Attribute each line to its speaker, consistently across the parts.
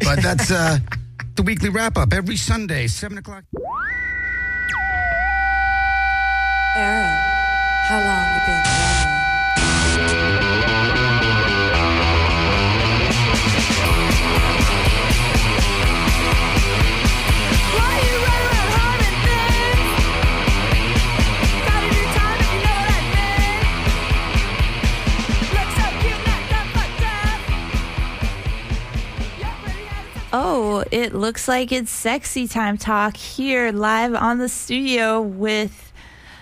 Speaker 1: But that's the weekly wrap-up every Sunday, 7 o'clock.
Speaker 2: Aaron, how long you been running?
Speaker 3: Oh, it looks like it's Sexy Time Talk here live on the studio with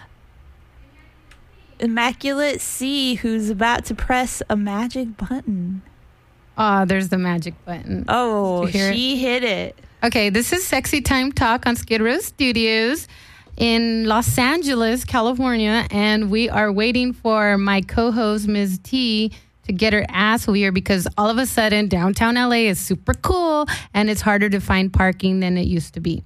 Speaker 3: Immaculate C, who's about to press a magic button.
Speaker 4: Oh, there's the magic button.
Speaker 3: Oh, she hit it.
Speaker 4: Okay, this is Sexy Time Talk on Skid Row Studios in Los Angeles, California, and we are waiting for my co-host, Ms. T, to get her ass weird because all of a sudden downtown LA is super cool and it's harder to find parking than it used to be.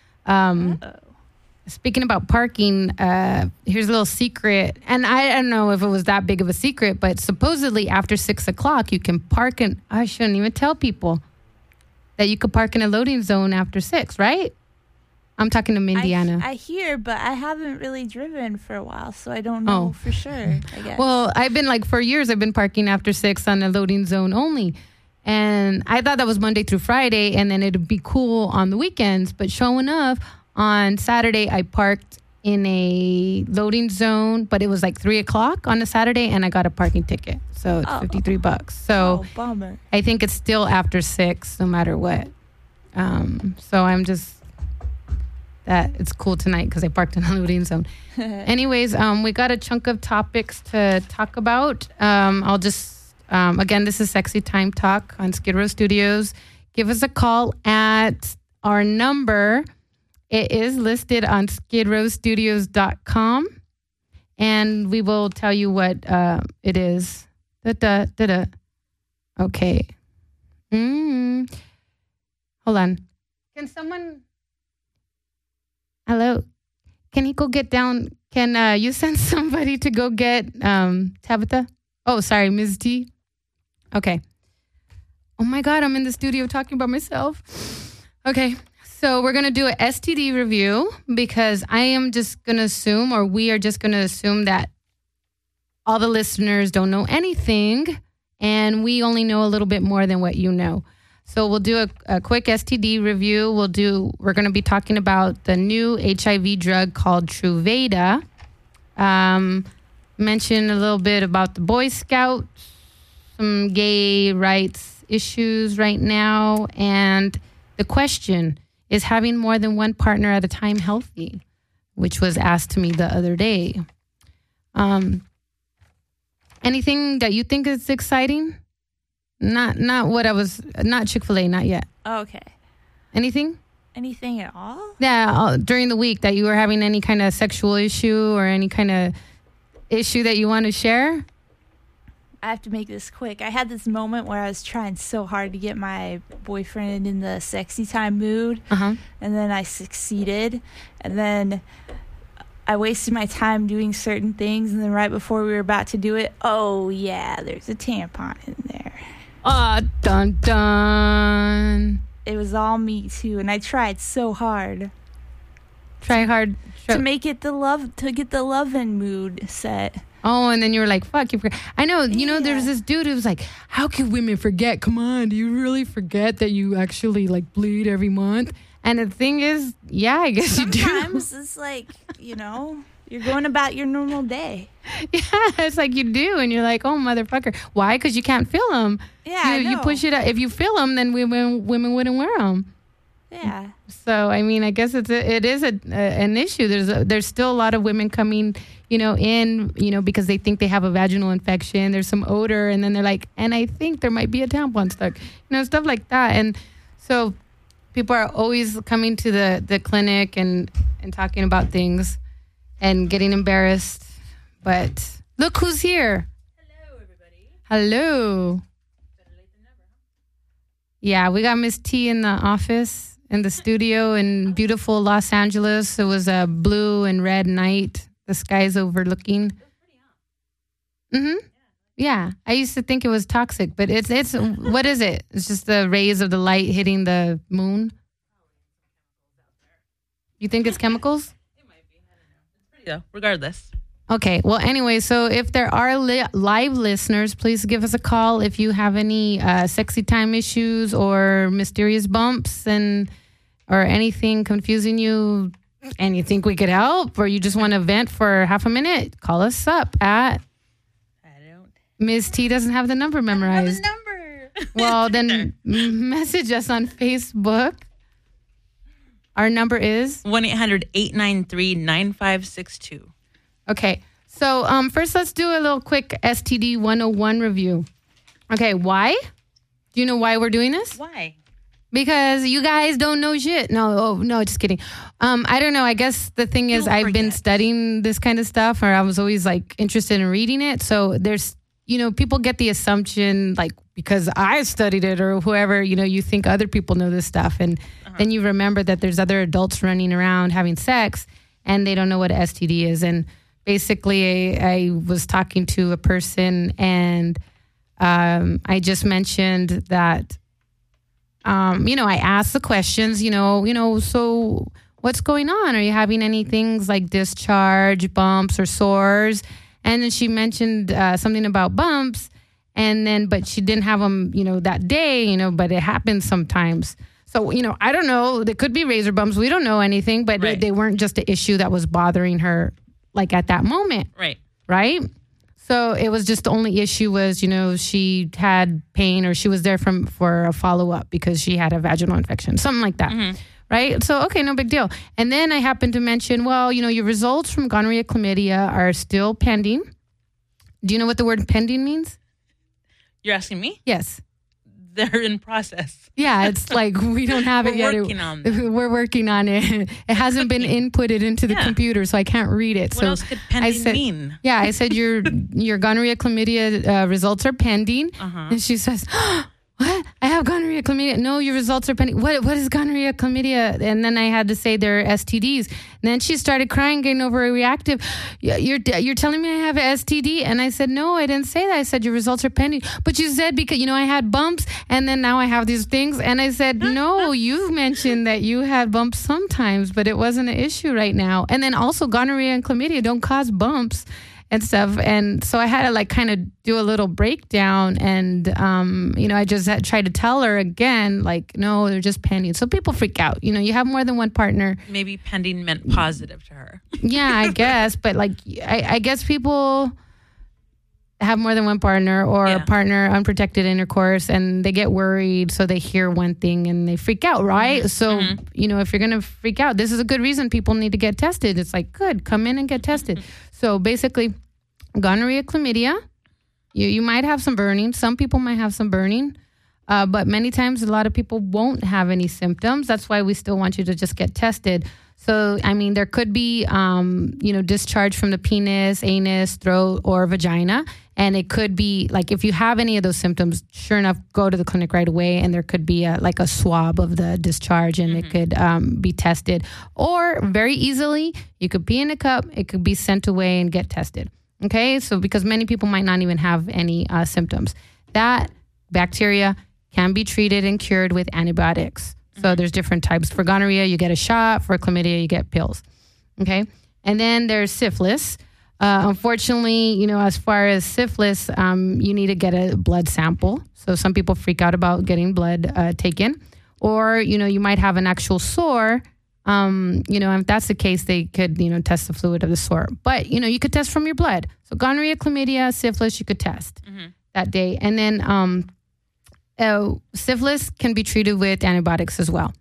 Speaker 4: Speaking about parking, here's a little secret. And I don't know if it was that big of a secret, but supposedly after 6 o'clock, you can park in, I shouldn't even tell people that you could park in a loading zone after 6, right? I'm talking to Mindiana.
Speaker 3: I hear, but I haven't really driven for a while, so I don't know for sure, I guess.
Speaker 4: Well, I've been for years, I've been parking after 6 on a loading zone only. And I thought that was Monday through Friday, and then it'd be cool on the weekends. But sure enough, on Saturday, I parked in a loading zone, but it was 3 o'clock on a Saturday, and I got a parking ticket. So it's $53. So
Speaker 3: bummer.
Speaker 4: I think it's still after 6, no matter what. So I'm just... that it's cool tonight because I parked in a loading zone. Anyways, we got a chunk of topics to talk about. I'll just, again, this is Sexy Time Talk on Skid Row Studios. Give us a call at our number. It is listed on skidrowstudios.com. And we will tell you what it is. Okay. Hold on. Can someone... Hello. Can he go get down? Can you send somebody to go get Tabitha? Oh, sorry, Ms. T. Okay. Oh, my God. I'm in the studio talking about myself. Okay. So we're going to do an STD review because I am just going to assume, or we are just going to assume that all the listeners don't know anything and we only know a little bit more than what you know. So we'll do a quick STD review. We're going to be talking about the new HIV drug called Truvada. Mention a little bit about the Boy Scouts, some gay rights issues right now, and the question, is having more than one partner at a time healthy? Which was asked to me the other day. Anything that you think is exciting? Not Chick-fil-A, not yet.
Speaker 3: Oh, okay.
Speaker 4: Anything?
Speaker 3: Anything at all?
Speaker 4: Yeah, during the week that you were having any kind of sexual issue or any kind of issue that you want to share?
Speaker 3: I have to make this quick. I had this moment where I was trying so hard to get my boyfriend in the sexy time mood, and then I succeeded, and then I wasted my time doing certain things, and then right before we were about to do it, oh yeah, there's a tampon in there.
Speaker 4: Dun dun.
Speaker 3: It was all me too, and I tried so hard.
Speaker 4: Try hard
Speaker 3: to make it to get the lovin' mood set.
Speaker 4: Oh, and then you were like, fuck, you forgot. I know, there's this dude who was like, how can women forget? Come on, do you really forget that you actually bleed every month? And the thing is, yeah, I guess
Speaker 3: sometimes
Speaker 4: you do.
Speaker 3: Sometimes it's you're going about your normal day.
Speaker 4: Yeah, it's you do. And you're like, oh, motherfucker. Why? Because you can't feel them.
Speaker 3: Yeah,
Speaker 4: you push it up. If you feel them, then women wouldn't wear them.
Speaker 3: Yeah.
Speaker 4: So, I mean, I guess it is an issue. There's still a lot of women coming, in, because they think they have a vaginal infection. There's some odor, and then they're like, and I think there might be a tampon stuck, stuff like that. And so people are always coming to the clinic and talking about things and getting embarrassed. But look who's here.
Speaker 5: Hello, everybody.
Speaker 4: Hello.
Speaker 5: Better late than never, huh?
Speaker 4: Yeah, we got Miss T in the office, in the studio in beautiful Los Angeles. It was a blue and red night. The sky's overlooking.
Speaker 5: It was pretty hot.
Speaker 4: Mm-hmm. Yeah, I used to think it was toxic, but it's what is it? It's just the rays of the light hitting the moon. You think it's chemicals?
Speaker 6: Yeah, regardless.
Speaker 4: Okay. Well, anyway, so if there are live listeners, please give us a call if you have any sexy time issues or mysterious bumps or anything confusing you and you think we could help or you just want to vent for half a minute, call us up at... Ms. T doesn't have the number memorized.
Speaker 6: Number.
Speaker 4: Well, then message us on Facebook. Our number is
Speaker 6: 1-800-893-9562.
Speaker 4: Okay. So first, let's do a little quick STD 101 review. Okay. Why? Do you know why we're doing this?
Speaker 6: Why?
Speaker 4: Because you guys don't know shit. No, just kidding. I don't know. I guess the thing is I've been studying this kind of stuff, or I was always like interested in reading it. So there's, people get the assumption like because I studied it or whoever, you think other people know this stuff. And then you remember that there's other adults running around having sex and they don't know what STD is. And basically I was talking to a person and I just mentioned that, I asked the questions, so what's going on? Are you having any things like discharge, bumps or sores? And then she mentioned something about bumps but she didn't have them, that day, but it happens sometimes. So, I don't know. There could be razor bumps. We don't know anything, but they weren't just an issue that was bothering her like at that moment.
Speaker 6: Right.
Speaker 4: Right. So it was just the only issue was, she had pain or she was there for a follow-up because she had a vaginal infection, something like that. Mm-hmm. Right? So, okay, no big deal. And then I happened to mention, well, your results from gonorrhea, chlamydia are still pending. Do you know what the word pending means?
Speaker 6: You're asking me?
Speaker 4: Yes.
Speaker 6: They're in process.
Speaker 4: Yeah, it's like we don't have it yet.
Speaker 6: We're working on them.
Speaker 4: We're working on it. It hasn't been inputted into the computer, so I can't read it.
Speaker 6: What else could pending mean?
Speaker 4: Yeah, I said your gonorrhea, chlamydia results are pending. Uh-huh. And she says, what? I have gonorrhea, chlamydia. No, your results are pending. What is gonorrhea, chlamydia? And then I had to say they're STDs. And then she started crying, getting overreactive. You're telling me I have an STD? And I said, no, I didn't say that. I said, your results are pending. But you said because, I had bumps and then now I have these things. And I said, no, you mentioned that you had bumps sometimes, but it wasn't an issue right now. And then also gonorrhea and chlamydia don't cause bumps and stuff. And so I had to kind of do a little breakdown and, I just tried to tell her again, no, they're just pending. So people freak out. You have more than one partner.
Speaker 6: Maybe pending meant positive to her.
Speaker 4: Yeah, I guess. But I guess people have more than one partner or a partner unprotected intercourse and they get worried. So they hear one thing and they freak out, right? Mm-hmm. So, if you're going to freak out, this is a good reason people need to get tested. It's good, come in and get tested. So basically, gonorrhea, chlamydia, you might have some burning. Some people might have some burning, but many times a lot of people won't have any symptoms. That's why we still want you to just get tested. So, there could be, discharge from the penis, anus, throat, or vagina. And it could be, if you have any of those symptoms, sure enough, go to the clinic right away. And there could be a swab of the discharge and it could be tested. Or very easily, you could pee in a cup. It could be sent away and get tested. Okay? So because many people might not even have any symptoms. That bacteria can be treated and cured with antibiotics. So there's different types. For gonorrhea, you get a shot. For chlamydia, you get pills. Okay? And then there's syphilis. Unfortunately, as far as syphilis, you need to get a blood sample. So some people freak out about getting blood taken. Or, you might have an actual sore. If that's the case, they could, test the fluid of the sore. But, you could test from your blood. So gonorrhea, chlamydia, syphilis, you could test that day. And then syphilis can be treated with antibiotics as well.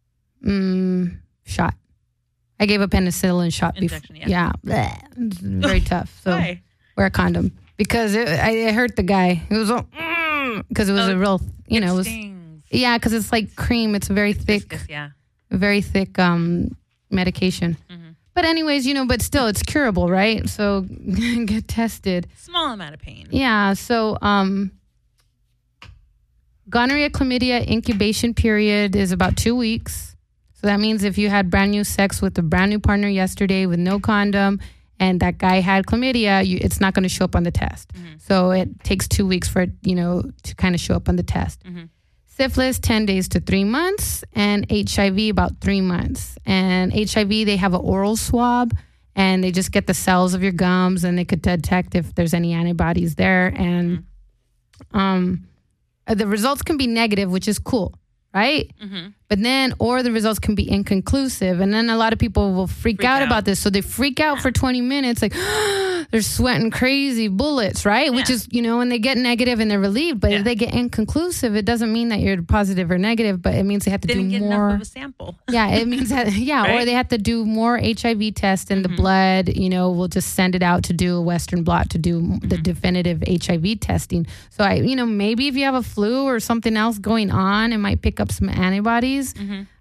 Speaker 4: Shot. I gave a penicillin shot before. Yeah. It's very tough. So
Speaker 6: Why?
Speaker 4: Wear a condom. Because it hurt the guy. It was because it was a real, it was.
Speaker 6: Stings.
Speaker 4: Yeah, because it's like cream. It's very thick.
Speaker 6: Viscous, yeah.
Speaker 4: Very thick medication. Mm-hmm. But anyways, but still it's curable, right? So get tested.
Speaker 6: Small amount of pain.
Speaker 4: Yeah. So gonorrhea, chlamydia incubation period is about 2 weeks. So that means if you had brand new sex with a brand new partner yesterday with no condom and that guy had chlamydia, it's not going to show up on the test. So it takes 2 weeks for it, to kind of show up on the test. Syphilis, 10 days to 3 months, and HIV, about 3 months. And HIV, they have an oral swab, and they just get the cells of your gums, and they could detect if there's any antibodies there. And the results can be negative, which is cool, right? But then, or the results can be inconclusive. And then a lot of people will freak out about this. So they freak out for 20 minutes, like, they're sweating crazy bullets, right? Which is, and they get negative and they're relieved. But if they get inconclusive, it doesn't mean that you're positive or negative, but it means they have to
Speaker 6: Didn't
Speaker 4: do
Speaker 6: get
Speaker 4: more.
Speaker 6: enough of a sample.
Speaker 4: Yeah, it means that,
Speaker 6: Right?
Speaker 4: or they have to do more HIV tests in the blood. We'll just send it out to do a Western blot to do the definitive HIV testing. So, maybe if you have a flu or something else going on, it might pick up some antibodies.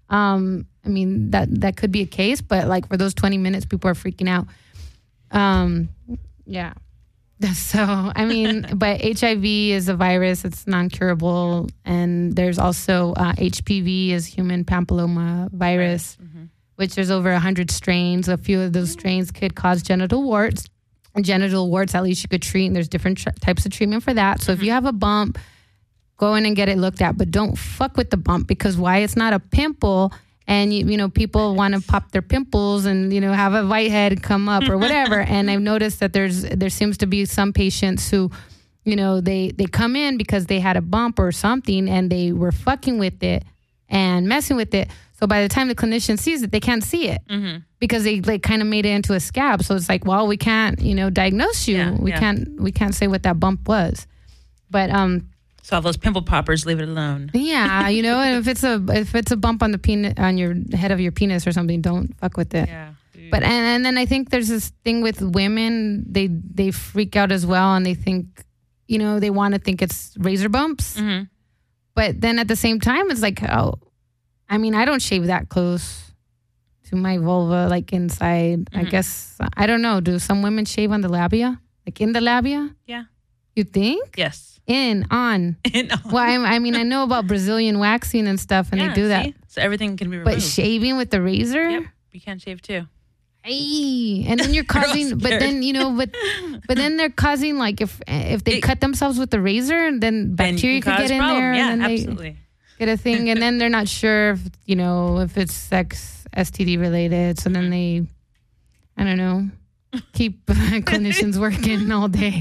Speaker 4: That could be a case, but like for those 20 minutes, people are freaking out. Yeah. So, but HIV is a virus. It's non-curable. And there's also HPV is human papilloma virus, which there's over 100 strains. A few of those strains could cause genital warts. And genital warts, at least you could treat. And there's different types of treatment for that. So if you have a bump, go in and get it looked at. But don't fuck with the bump, because why? It's not a pimple. And, people want to pop their pimples and, have a whitehead come up or whatever. And I've noticed that there seems to be some patients who, they come in because they had a bump or something and they were fucking with it and messing with it. So by the time the clinician sees it, they can't see it because they kind of made it into a scab. So it's like, well, we can't, diagnose you. We can't say what that bump was. But,
Speaker 6: So all those pimple poppers, leave it alone.
Speaker 4: yeah, and if it's a bump on the penis, on your head of your penis or something, don't fuck with it.
Speaker 6: Yeah.
Speaker 4: But and then I think there's this thing with women, they freak out as well, and they think, they want to think it's razor bumps. But then at the same time, it's like, I don't shave that close to my vulva, like inside. I guess, I don't know. Do some women shave on the labia? Like in the labia?
Speaker 6: Yeah.
Speaker 4: You think?
Speaker 6: Yes.
Speaker 4: On. Well, I know about Brazilian waxing and stuff, and they do that.
Speaker 6: So everything can be removed.
Speaker 4: But shaving with the razor?
Speaker 6: Yep. You can't shave too.
Speaker 4: Ay, and then you're causing, but then but then they're causing, like, if they cut themselves with the razor, then bacteria could get in there,
Speaker 6: Yeah,
Speaker 4: and then
Speaker 6: absolutely.
Speaker 4: they get a thing, and then they're not sure if if it's sex STD related, so then they, I don't know, keep clinicians working all day.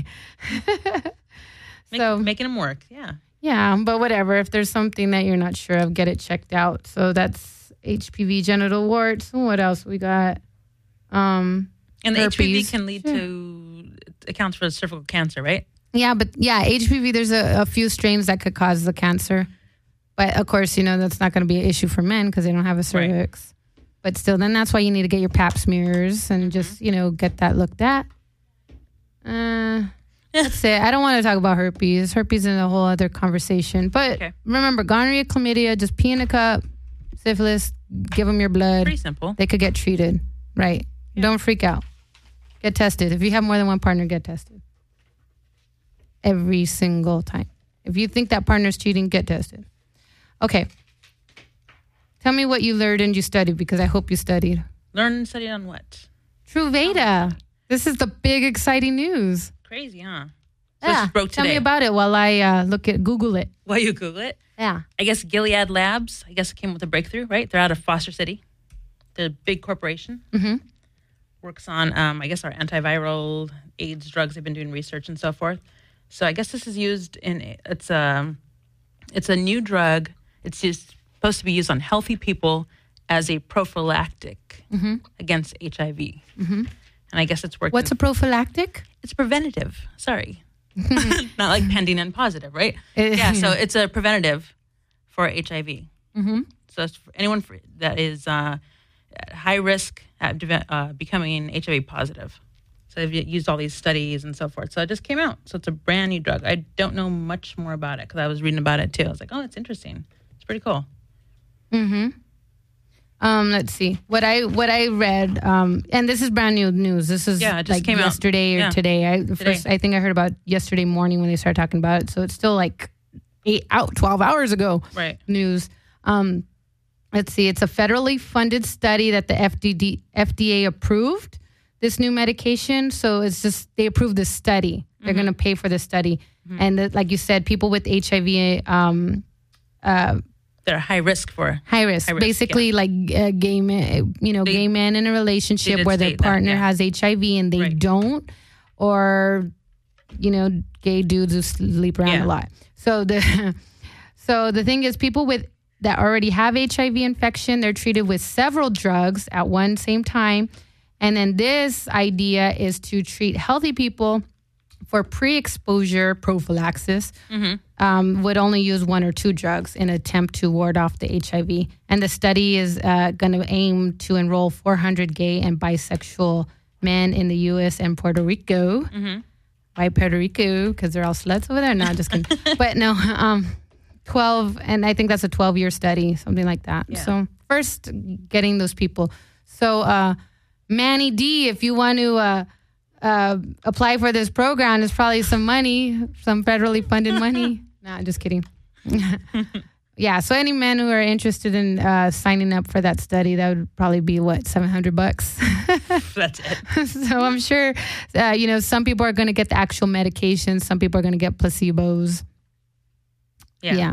Speaker 6: Making them work. Yeah.
Speaker 4: Yeah, but whatever. If there's something that you're not sure of, get it checked out. So that's HPV, genital warts. What else we got?
Speaker 6: And the
Speaker 4: herpes.
Speaker 6: HPV can lead to, accounts for cervical cancer, right?
Speaker 4: Yeah, but HPV, there's a few strains that could cause the cancer. But of course, that's not going to be an issue for men because they don't have a cervix. Right. But still, then that's why you need to get your pap smears and just, get that looked at. That's it. I don't want to talk about herpes. Herpes is a whole other conversation. But remember, gonorrhea, chlamydia, just pee in a cup. Syphilis, give them your blood.
Speaker 6: Pretty simple.
Speaker 4: They could get treated. Right. Yeah. Don't freak out. Get tested. If you have more than one partner, get tested. Every single time. If you think that partner's cheating, get tested. Okay. Tell me what you learned and you studied, because I hope you studied.
Speaker 6: Learn and study on what?
Speaker 4: Truvada. This is the big, exciting news.
Speaker 6: Crazy, huh?
Speaker 4: Yeah.
Speaker 6: So this broke today.
Speaker 4: Tell me about it while I Google it.
Speaker 6: While you Google it?
Speaker 4: Yeah.
Speaker 6: I guess Gilead Labs, came with a breakthrough, right? They're out of Foster City. They're a big corporation. Works on, our antiviral AIDS drugs. They've been doing research and so forth. So I guess this is used it's a new drug. It's supposed to be used on healthy people as a prophylactic against HIV. And I guess it's working.
Speaker 4: What's a prophylactic?
Speaker 6: It's preventative. Sorry. Not like pending and positive, right? Yeah, so it's a preventative for HIV. So it's for anyone that is at high risk at becoming HIV positive. So they've used all these studies and so forth. So it just came out. So it's a brand new drug. I don't know much more about it because I was reading about it too. I was like, oh, it's interesting. It's pretty cool.
Speaker 4: Let's see what I read. And this is brand new news. This is
Speaker 6: it just
Speaker 4: like
Speaker 6: came
Speaker 4: yesterday
Speaker 6: out.
Speaker 4: or today. I think I heard about yesterday morning when they started talking about it. So it's still like 12 hours ago.
Speaker 6: Right.
Speaker 4: News. Let's see. It's a federally funded study that the FDA approved this new medication. So it's just, they approved this study. They're going to pay for the study. And like you said, people with HIV,
Speaker 6: they're high risk for
Speaker 4: high risk. Basically, like gay men, gay men in a relationship where their partner has HIV and they don't, or gay dudes who sleep around a lot. So the thing is, people that already have HIV infection, they're treated with several drugs at one same time, and then this idea is to treat healthy people for pre-exposure prophylaxis. Would only use 1 or 2 drugs in an attempt to ward off the HIV. And the study is going to aim to enroll 400 gay and bisexual men in the U.S. and Puerto Rico. Why Puerto Rico? Because they're all sluts over there? No, just kidding. But no, 12, and I think that's a 12-year study, something like that. Yeah. So first, getting those people. So Manny D, if you want to apply for this program, there's probably some money, some federally funded money. Nah, just kidding. Yeah, so any men who are interested in signing up for that study, that would probably be $700.
Speaker 6: That's it.
Speaker 4: So I'm sure, some people are going to get the actual medication. Some people are going to get placebos. Yeah.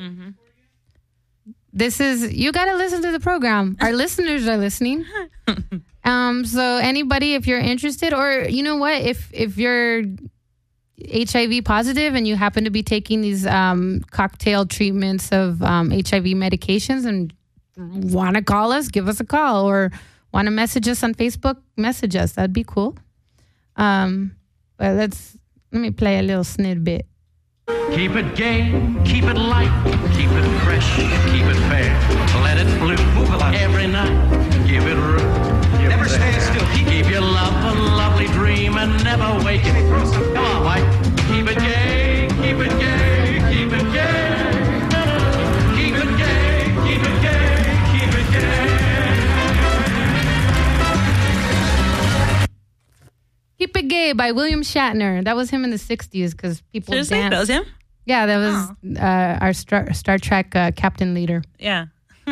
Speaker 4: This is, you got to listen to the program. Our listeners are listening. So anybody, if you're interested, or you know what, if you're HIV positive and you happen to be taking these cocktail treatments of HIV medications and want to call us, give us a call, or want to message us on Facebook, message us. That'd be cool. But let me play a little snippet.
Speaker 7: Keep it gay, keep it light, keep it fresh, keep it fair. Let it bloom every night. Give it room. Never stay still. Keep your love a lovely dream and never wake it. Come on, Mike. Keep it gay, keep it gay, keep it gay. Keep it gay, keep it gay, keep it gay.
Speaker 4: Keep It Gay by William Shatner. That was him in the 60s because people
Speaker 6: Seriously?
Speaker 4: danced.
Speaker 6: That was him?
Speaker 4: Yeah, that was our Star Trek captain leader.
Speaker 6: Yeah.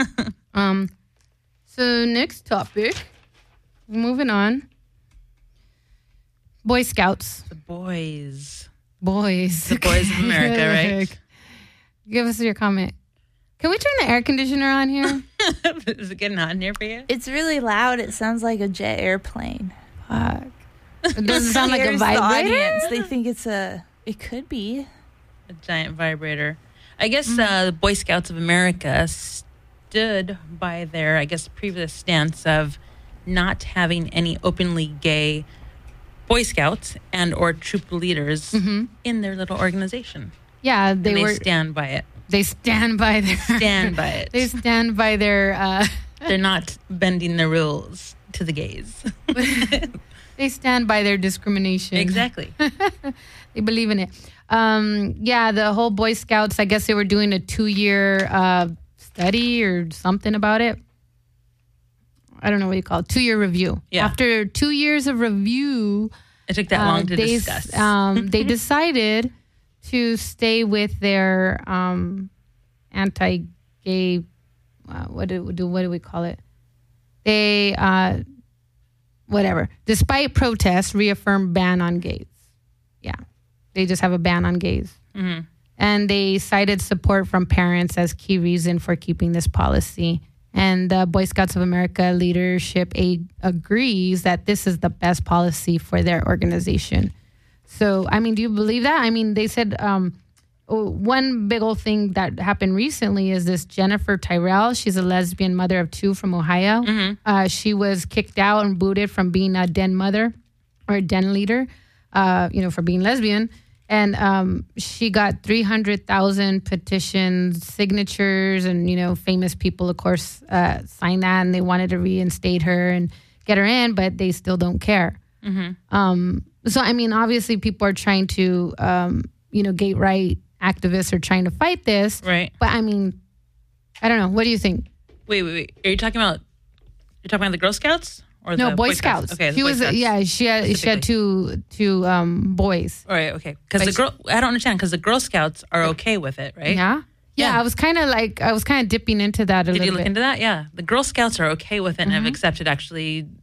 Speaker 4: So next topic, moving on. Boy Scouts.
Speaker 6: The boys.
Speaker 4: The
Speaker 6: boys of America, right?
Speaker 4: Give us your comment. Can we turn the air conditioner on here?
Speaker 6: Is it getting hot in here for you?
Speaker 3: It's really loud. It sounds like a jet airplane.
Speaker 4: Fuck. It doesn't sound like a
Speaker 3: Scares the
Speaker 4: vibrator?
Speaker 3: audience. They think it could be.
Speaker 6: A giant vibrator. I guess the Boy Scouts of America stood by their, previous stance of not having any openly gay Boy Scouts and or troop leaders in their little organization.
Speaker 4: Yeah,
Speaker 6: they stand by it.
Speaker 4: They stand by their...
Speaker 6: Stand by it.
Speaker 4: They stand by their...
Speaker 6: They're not bending the rules to the gays.
Speaker 4: They stand by their discrimination.
Speaker 6: Exactly.
Speaker 4: They believe in it. The whole Boy Scouts, I guess they were doing a 2-year study or something about it. I don't know what you call it. 2-year review. Yeah. After 2 years of review...
Speaker 6: It took that long to discuss.
Speaker 4: They decided to stay with their anti-gay... what do we call it? They... whatever. Despite protests, reaffirmed ban on gays. Yeah. They just have a ban on gays. Mm-hmm. And they cited support from parents as key reason for keeping this policy. And the Boy Scouts of America leadership agrees that this is the best policy for their organization. So, do you believe that? They said one big old thing that happened recently is this Jennifer Tyrell. She's a lesbian mother of 2 from Ohio. Mm-hmm. She was kicked out and booted from being a den mother or a den leader, for being lesbian. And she got 300,000 petitions, signatures, and, famous people, of course, signed that. And they wanted to reinstate her and get her in, but they still don't care. Mm-hmm. So, obviously people are trying to, gay right activists are trying to fight this.
Speaker 6: Right.
Speaker 4: But, I don't know. What do you think?
Speaker 6: Wait. Are you talking about the Girl Scouts? Or
Speaker 4: no,
Speaker 6: the
Speaker 4: Boy Scouts.
Speaker 6: Okay,
Speaker 4: she was.
Speaker 6: Scouts
Speaker 4: yeah, she had two boys.
Speaker 6: All right, okay. Because I don't understand. Because the Girl Scouts are okay with it, right?
Speaker 4: Yeah. I was kind of dipping into that a little bit.
Speaker 6: Did you look into that? Yeah, the Girl Scouts are okay with it and have accepted actually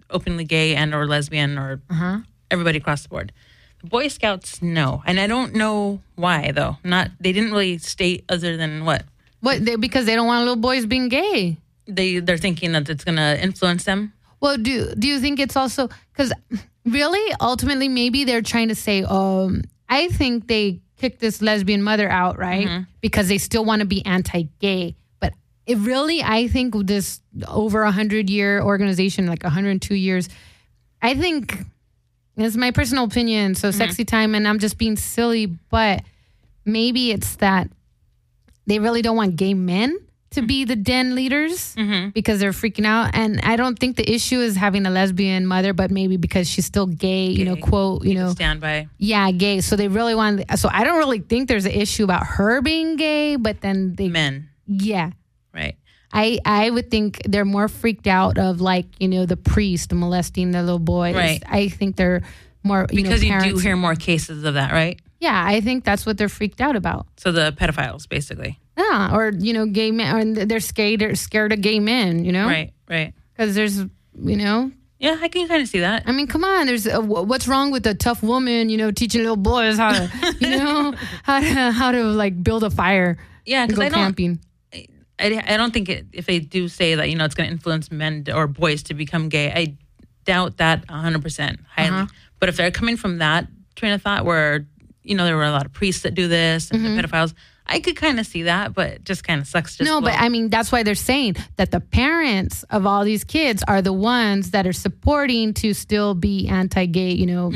Speaker 6: openly gay and or lesbian or everybody across the board. The Boy Scouts, no. And I don't know why, though. They didn't really state other than what?
Speaker 4: Because they don't want little boys being gay.
Speaker 6: They're thinking that it's going to influence them.
Speaker 4: Well, do you think it's also because really, ultimately, maybe they're trying to say, I think they kicked this lesbian mother out, right? Because they still want to be anti-gay. But I think this over 100-year organization, like 102 years, I think it's my personal opinion. So sexy time, and I'm just being silly, but maybe it's that they really don't want gay men to be the den leaders because they're freaking out. And I don't think the issue is having a lesbian mother, but maybe because she's still gay, quote,
Speaker 6: stand by.
Speaker 4: Yeah, gay. So they really want, so I don't really think there's an issue about her being gay, but then
Speaker 6: Men.
Speaker 4: Yeah.
Speaker 6: Right.
Speaker 4: I would think they're more freaked out of the priest molesting the little boys.
Speaker 6: Right.
Speaker 4: I think they're more,
Speaker 6: because you
Speaker 4: parents,
Speaker 6: do hear more cases of that, right?
Speaker 4: Yeah, I think that's what they're freaked out about.
Speaker 6: So the pedophiles, basically.
Speaker 4: Yeah, or gay men, or they're scared of gay men.
Speaker 6: Right.
Speaker 4: Because there's,
Speaker 6: Yeah, I can kind of see that.
Speaker 4: I mean, come on. There's what's wrong with a tough woman, teaching little boys how to, how to like build a fire.
Speaker 6: Yeah, because
Speaker 4: go camping.
Speaker 6: I don't think if they do say that it's going to influence men or boys to become gay, I doubt that 100% highly. But if they're coming from that train of thought, where there were a lot of priests that do this and the pedophiles, I could kind of see that, but it just kind of sucks.
Speaker 4: But I mean, that's why they're saying that the parents of all these kids are the ones that are supporting to still be anti-gay,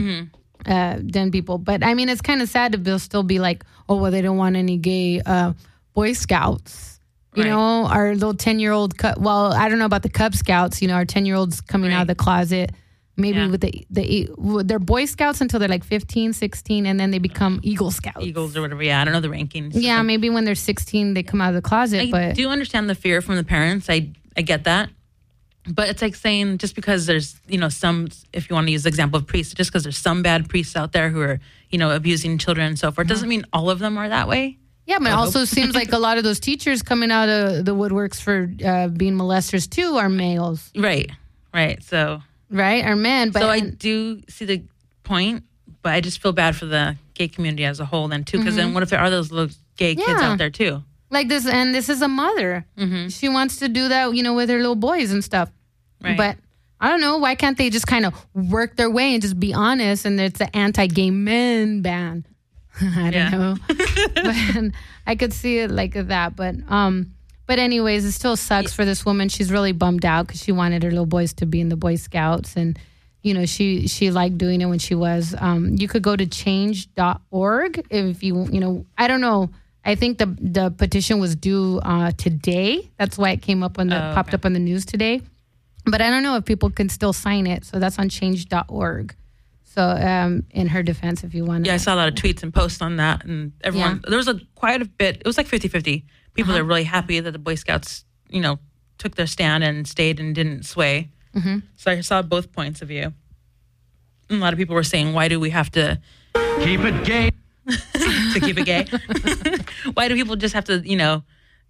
Speaker 4: den people. But I mean, it's kind of sad that they'll still be like, oh, well, they don't want any gay Boy Scouts. Our little 10-year-old, well, I don't know about the Cub Scouts, our 10-year-olds coming out of the closet, maybe with they're Boy Scouts until they're like 15, 16, and then they become Eagle Scouts.
Speaker 6: Eagles or whatever, yeah, I don't know the rankings.
Speaker 4: Yeah, maybe when they're 16, they come out of the closet.
Speaker 6: I do understand the fear from the parents. I get that. But it's like saying just because there's, some, if you want to use the example of priests, just because there's some bad priests out there who are, abusing children and so forth, doesn't mean all of them are that way.
Speaker 4: Yeah, but it also seems like a lot of those teachers coming out of the woodworks for being molesters too are males.
Speaker 6: Right. So.
Speaker 4: Right, are men. But
Speaker 6: I do see the point, but I just feel bad for the gay community as a whole then too, because then what if there are those little gay kids out there too?
Speaker 4: Like this, and this is a mother. She wants to do that, with her little boys and stuff.
Speaker 6: Right.
Speaker 4: But I don't know, why can't they just kind of work their way and just be honest, and it's an anti-gay men ban? I don't know. But I could see it like that. But anyways, it still sucks for this woman. She's really bummed out because she wanted her little boys to be in the Boy Scouts. And, she liked doing it when she was. You could go to change.org if you I don't know. I think the petition was due today. That's why it came up popped up on the news today. But I don't know if people can still sign it. So that's on change.org. So in her defense, if you want.
Speaker 6: Yeah, I saw a lot of tweets and posts on that. And everyone, there was quite a bit. It was like 50-50. People are really happy that the Boy Scouts, took their stand and stayed and didn't sway. So I saw both points of view. And a lot of people were saying, why do we have to
Speaker 7: Keep it gay.
Speaker 6: to keep it gay? Why do people just have to,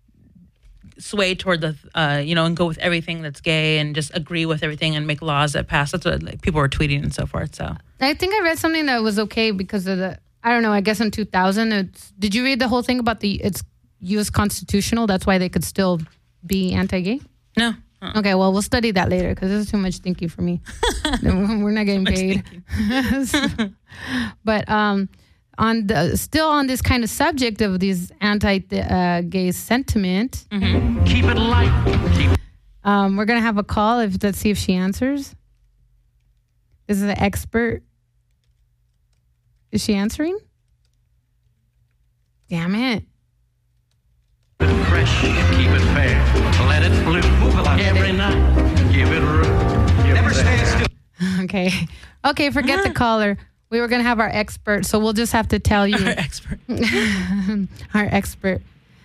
Speaker 6: sway toward the, and go with everything that's gay and just agree with everything and make laws that pass? That's what people were tweeting and so forth. So
Speaker 4: I think I read something that was okay because of I don't know, I guess in 2000, did you read the whole thing about it's U.S. constitutional? That's why they could still be anti-gay?
Speaker 6: No.
Speaker 4: Okay, well, we'll study that later because this is too much thinking for me. We're not getting paid. But still on this kind of subject of these anti-gay sentiment.
Speaker 7: Keep it light.
Speaker 4: We're going to have a call. Let's see if she answers. This is an expert. Is she answering? Damn it.
Speaker 7: Keep it fresh, keep it fair. Let it bloom every night. Give it room. Never stay still.
Speaker 4: Okay, forget the caller. We were going to have our expert, so we'll just have to tell you.
Speaker 6: Our expert.
Speaker 4: Our expert.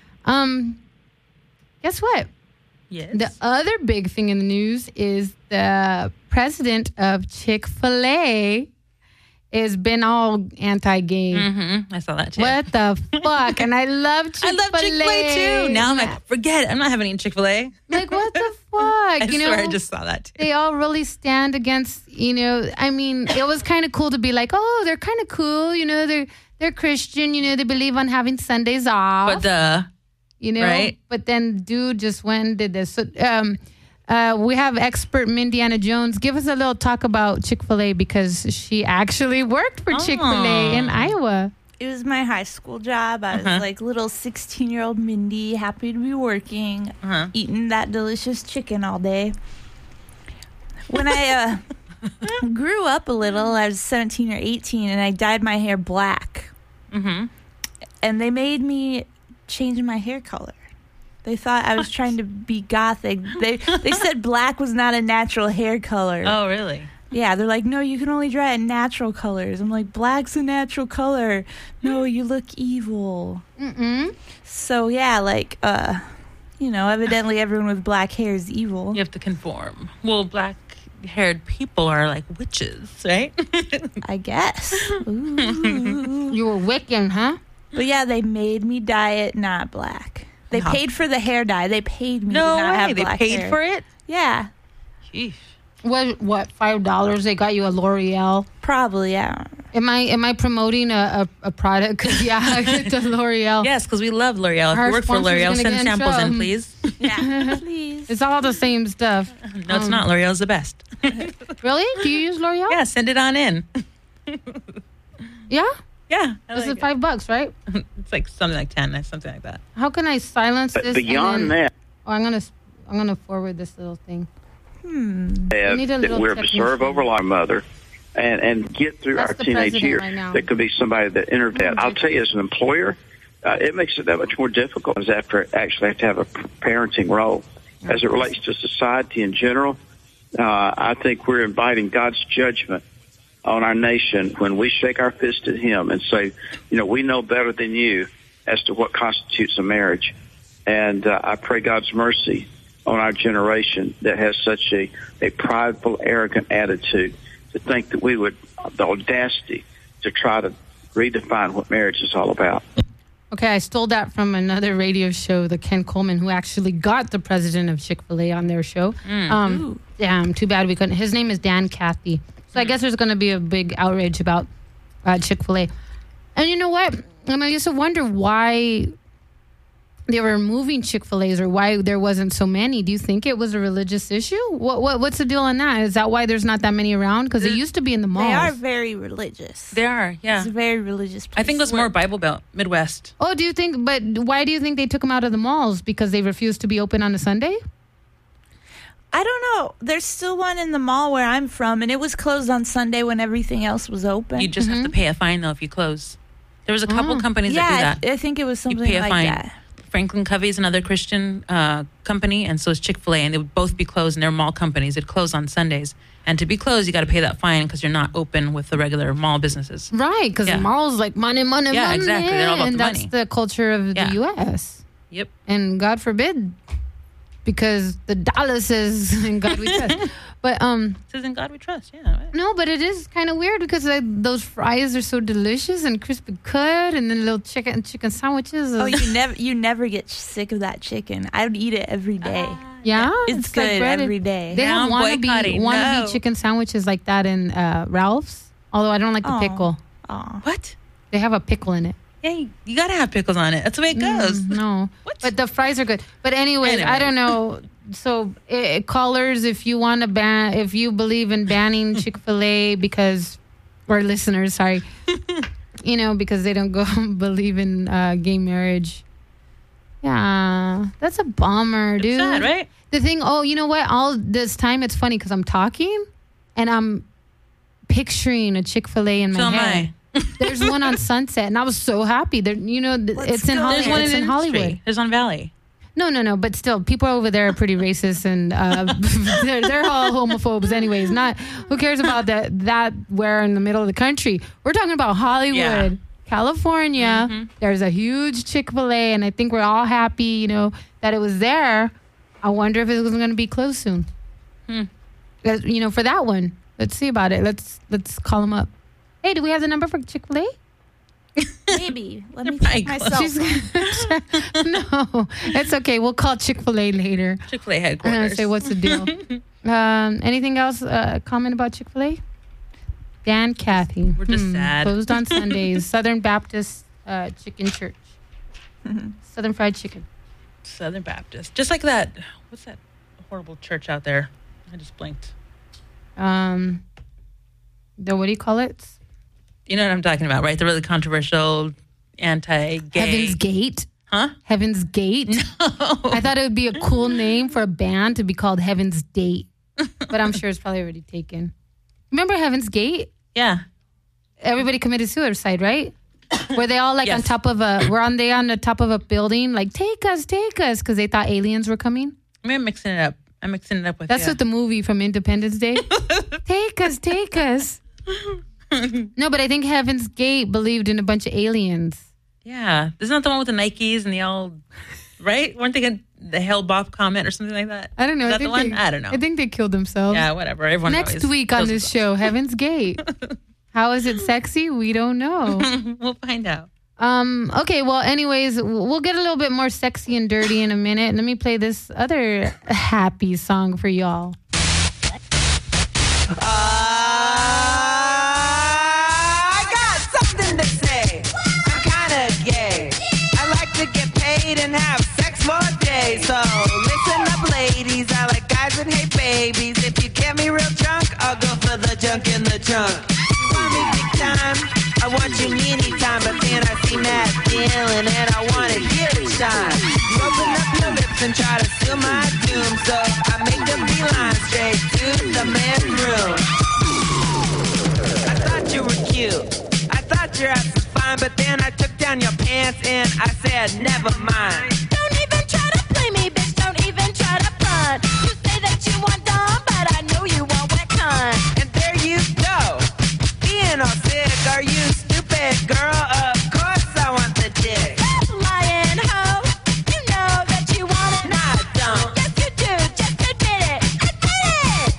Speaker 4: Guess what?
Speaker 6: Yes.
Speaker 4: The other big thing in the news is the president of Chick-fil-A has been all anti-gay.
Speaker 6: I saw that too.
Speaker 4: What the fuck? And I love Chick-fil-A.
Speaker 6: I love Chick-fil-A too. Now I'm like, forget it. I'm not having any Chick-fil-A.
Speaker 4: Like, what the fuck?
Speaker 6: I
Speaker 4: you
Speaker 6: swear
Speaker 4: know,
Speaker 6: I just saw that too.
Speaker 4: they all really stand against, you know, I mean, it was kind of cool to be like, oh, they're kind of cool, you know, they're Christian, you know, they believe on having Sundays off.
Speaker 6: But
Speaker 4: you know,
Speaker 6: right?
Speaker 4: But then dude just went and did this. So we have expert Mindiana Jones. Give us a little talk about Chick-fil-A because she actually worked for Chick-fil-A in Iowa.
Speaker 3: It was my high school job. I was like little 16-year-old Mindy, happy to be working, eating that delicious chicken all day. When I grew up a little, I was 17 or 18, and I dyed my hair black.
Speaker 6: Mm-hmm.
Speaker 3: And they made me change my hair color. They thought I was trying to be gothic. They said black was not a natural hair color.
Speaker 6: Oh, really?
Speaker 3: Yeah, they're like, no, you can only dry it in natural colors. I'm like, black's a natural color. No, you look evil. So, yeah, like, you know, evidently everyone with black hair is evil.
Speaker 6: You have to conform. Well, black-haired people are like witches, right?
Speaker 3: I guess. Ooh.
Speaker 4: You were Wiccan, huh?
Speaker 3: But, yeah, they made me dye it not black. They paid for the hair dye. They paid me to
Speaker 6: No
Speaker 3: not
Speaker 6: way.
Speaker 3: have
Speaker 6: They
Speaker 3: black
Speaker 6: paid
Speaker 3: hair.
Speaker 6: for it?
Speaker 3: Yeah,
Speaker 6: Sheesh.
Speaker 4: What $5? They got you a L'Oreal.
Speaker 3: probably, yeah.
Speaker 4: Am I promoting a product? 'Cause, yeah, get the L'Oreal.
Speaker 6: Yes, because we love L'Oreal. If
Speaker 4: Our
Speaker 6: you work for
Speaker 4: sponsor's
Speaker 6: L'Oreal,
Speaker 4: gonna
Speaker 6: send
Speaker 4: get in
Speaker 6: samples in,
Speaker 4: trouble.
Speaker 6: please.
Speaker 3: Yeah, please.
Speaker 4: It's all the same stuff.
Speaker 6: No, it's not. L'Oreal's the best.
Speaker 4: Really? Do you use L'Oreal?
Speaker 6: Yeah, send it on in.
Speaker 4: Yeah?
Speaker 6: Yeah. I
Speaker 4: This
Speaker 6: like
Speaker 4: is $5, right?
Speaker 6: it. It's like something like 10, something like that.
Speaker 4: How can I silence
Speaker 8: But
Speaker 4: this?
Speaker 8: beyond
Speaker 4: and then,
Speaker 8: that,
Speaker 4: Oh, I'm gonna forward this little thing. need a
Speaker 8: that
Speaker 4: little
Speaker 8: we're
Speaker 4: technician.
Speaker 8: observe over our mother and get through
Speaker 4: That's
Speaker 8: our
Speaker 4: the
Speaker 8: teenage
Speaker 4: president
Speaker 8: years.
Speaker 4: right now.
Speaker 8: There could be somebody that entered that. I'll tell you, as an employer, it makes it that much more difficult as after actually have to have a parenting role. As it relates to society in general, I think we're inviting God's judgment on our nation when we shake our fist at him and say, you know, we know better than you as to what constitutes a marriage. And I pray God's mercy on our generation that has such a prideful, arrogant attitude to think that we would, the audacity to try to redefine what marriage is all about.
Speaker 4: Okay, I stole that from another radio show, the Ken Coleman, who actually got the president of Chick-fil-A on their show. Damn, too bad we couldn't. His name is Dan Cathy. So I guess there's going to be a big outrage about Chick-fil-A. And you know what? I used to wonder why they were moving Chick-fil-A's or why there wasn't so many. Do you think it was a religious issue? What's the deal on that? Is that why there's not that many around? Because they used to be in the malls.
Speaker 3: They are very religious.
Speaker 6: They are, yeah.
Speaker 3: It's a very religious place.
Speaker 6: I think it was more Bible Belt, Midwest.
Speaker 4: Oh, do you think? But why do you think they took them out of the malls? Because they refused to be open on a Sunday?
Speaker 3: I don't know. There's still one in the mall where I'm from, and it was closed on Sunday when everything else was open.
Speaker 6: You just have to pay a fine, though, if you close. There was a couple companies that do that.
Speaker 3: I think it was
Speaker 6: You
Speaker 3: something
Speaker 6: pay a
Speaker 3: like
Speaker 6: fine.
Speaker 3: that.
Speaker 6: Franklin Covey is another Christian company, and so is Chick-fil-A, and they would both be closed, and they're mall companies. They'd close on Sundays. And to be closed, you got to pay that fine because you're not open with the regular mall businesses.
Speaker 4: Right, because
Speaker 6: Yeah.
Speaker 4: the malls like money, money,
Speaker 6: Yeah,
Speaker 4: money.
Speaker 6: exactly. They're all about
Speaker 4: and
Speaker 6: the
Speaker 4: that's
Speaker 6: money.
Speaker 4: the culture of
Speaker 6: Yeah.
Speaker 4: the U.S.
Speaker 6: Yep.
Speaker 4: And God forbid, because the dollar says in God we trust. But
Speaker 6: It says in God we trust, yeah. Right?
Speaker 4: no, but it is kind of weird because those fries are so delicious and crispy cut, and then little chicken sandwiches.
Speaker 3: Oh, you never get sick of that chicken. I would eat it every day.
Speaker 4: yeah,
Speaker 3: It's
Speaker 4: like
Speaker 3: good
Speaker 4: bread.
Speaker 3: every day.
Speaker 4: They
Speaker 6: Now
Speaker 4: have
Speaker 6: I'm boycotting.
Speaker 4: wannabe
Speaker 6: No.
Speaker 4: chicken sandwiches like that in Ralph's. Although I don't like the
Speaker 3: Oh.
Speaker 4: pickle.
Speaker 3: Aw.
Speaker 6: What?
Speaker 4: They have a pickle in it.
Speaker 6: Yeah, you got to have pickles on it. That's the way it goes.
Speaker 4: No,
Speaker 6: What?
Speaker 4: but the fries are good. But anyways, I don't know. So callers, if you want to ban, if you believe in banning Chick-fil-A because, or listeners, sorry, because they don't go believe in gay marriage. Yeah, that's a bummer, dude.
Speaker 6: It's sad, right?
Speaker 4: The thing, you know what? All this time, it's funny because I'm talking and I'm picturing a Chick-fil-A in my
Speaker 6: So am
Speaker 4: head.
Speaker 6: I.
Speaker 4: There's one on Sunset, and I was so happy. There, it's in
Speaker 3: go
Speaker 4: Hollywood.
Speaker 6: There's one
Speaker 4: It's in
Speaker 6: in
Speaker 4: Hollywood.
Speaker 6: Industry. There's on Valley.
Speaker 4: No, but still, people over there are pretty racist, and they're all homophobes, anyways. Not who cares about that? Where in the middle of the country, we're talking about Hollywood,
Speaker 6: Yeah.
Speaker 4: California. There's a huge Chick-fil-A, and I think we're all happy, that it was there. I wonder if it was going to be closed soon. For that one, let's see about it. Let's call them up. Hey, do we have the number for Chick-fil-A?
Speaker 3: Maybe. Let me
Speaker 6: Probably
Speaker 3: check
Speaker 6: close.
Speaker 3: myself.
Speaker 4: No, it's okay. We'll call Chick-fil-A later.
Speaker 6: Chick-fil-A
Speaker 4: I'm
Speaker 6: headquarters.
Speaker 4: gonna say what's the deal. Anything else? Comment about Chick-fil-A? Dan, Kathy.
Speaker 6: We're just sad.
Speaker 4: Closed on Sundays. Southern Baptist Chicken Church. Southern Fried Chicken.
Speaker 6: Southern Baptist. Just like that. What's that horrible church out there? I just blinked.
Speaker 4: What do you call it?
Speaker 6: You know what I'm talking about, right? The really controversial anti-gay.
Speaker 4: Heaven's Gate.
Speaker 6: Huh?
Speaker 4: Heaven's Gate.
Speaker 6: No.
Speaker 4: I thought it would be a cool name for a band to be called Heaven's Date, but I'm sure it's probably already taken. Remember Heaven's Gate?
Speaker 6: Yeah.
Speaker 4: Everybody committed suicide, right? Were they all like
Speaker 6: Yes.
Speaker 4: on top of on the top of a building, like take us, because they thought aliens were coming?
Speaker 6: I mean, I'm mixing it up. With
Speaker 4: That's what the movie from Independence Day. Take us. No, but I think Heaven's Gate believed in a bunch of aliens.
Speaker 6: Yeah. Isn't that the one with the Nikes and the all, right? Weren't they getting the Hale-Bopp comment or something like that?
Speaker 4: I don't know.
Speaker 6: Is
Speaker 4: I
Speaker 6: that the
Speaker 4: think
Speaker 6: one? I don't know.
Speaker 4: I think they killed themselves.
Speaker 6: Yeah, whatever. Everyone
Speaker 4: Next
Speaker 6: always
Speaker 4: week on
Speaker 6: kills
Speaker 4: this show, Heaven's Gate. How is it sexy? We don't know.
Speaker 6: themselves. We'll find out.
Speaker 4: Okay, well, anyways, we'll get a little bit more sexy and dirty in a minute. Let me play this other happy song for y'all.
Speaker 9: I got something to say. I'm kind of gay. I like to get paid and have sex more days. So listen up, ladies. I like guys that hate babies. If you get me real drunk, I'll go for the junk in the trunk. You want me big time? I want you anytime. But then I see that feeling and I want to hear it shine. You open up your lips and try to seal my doom. So I make the beeline straight to the men's room. I thought you were cute. I thought your ass was fine. But then I took down your pants and I said, never mind.
Speaker 10: Don't even try to play me, bitch. Don't even try to front. You say that you want dumb, but I know you want wet cunt.
Speaker 9: And there you go. Being all sick. Are you stupid, girl? Of course I want the dick.
Speaker 10: Stop lying, hoe. You know that you want it.
Speaker 9: Nah, I don't.
Speaker 10: Yes, you do. Just admit it. Admit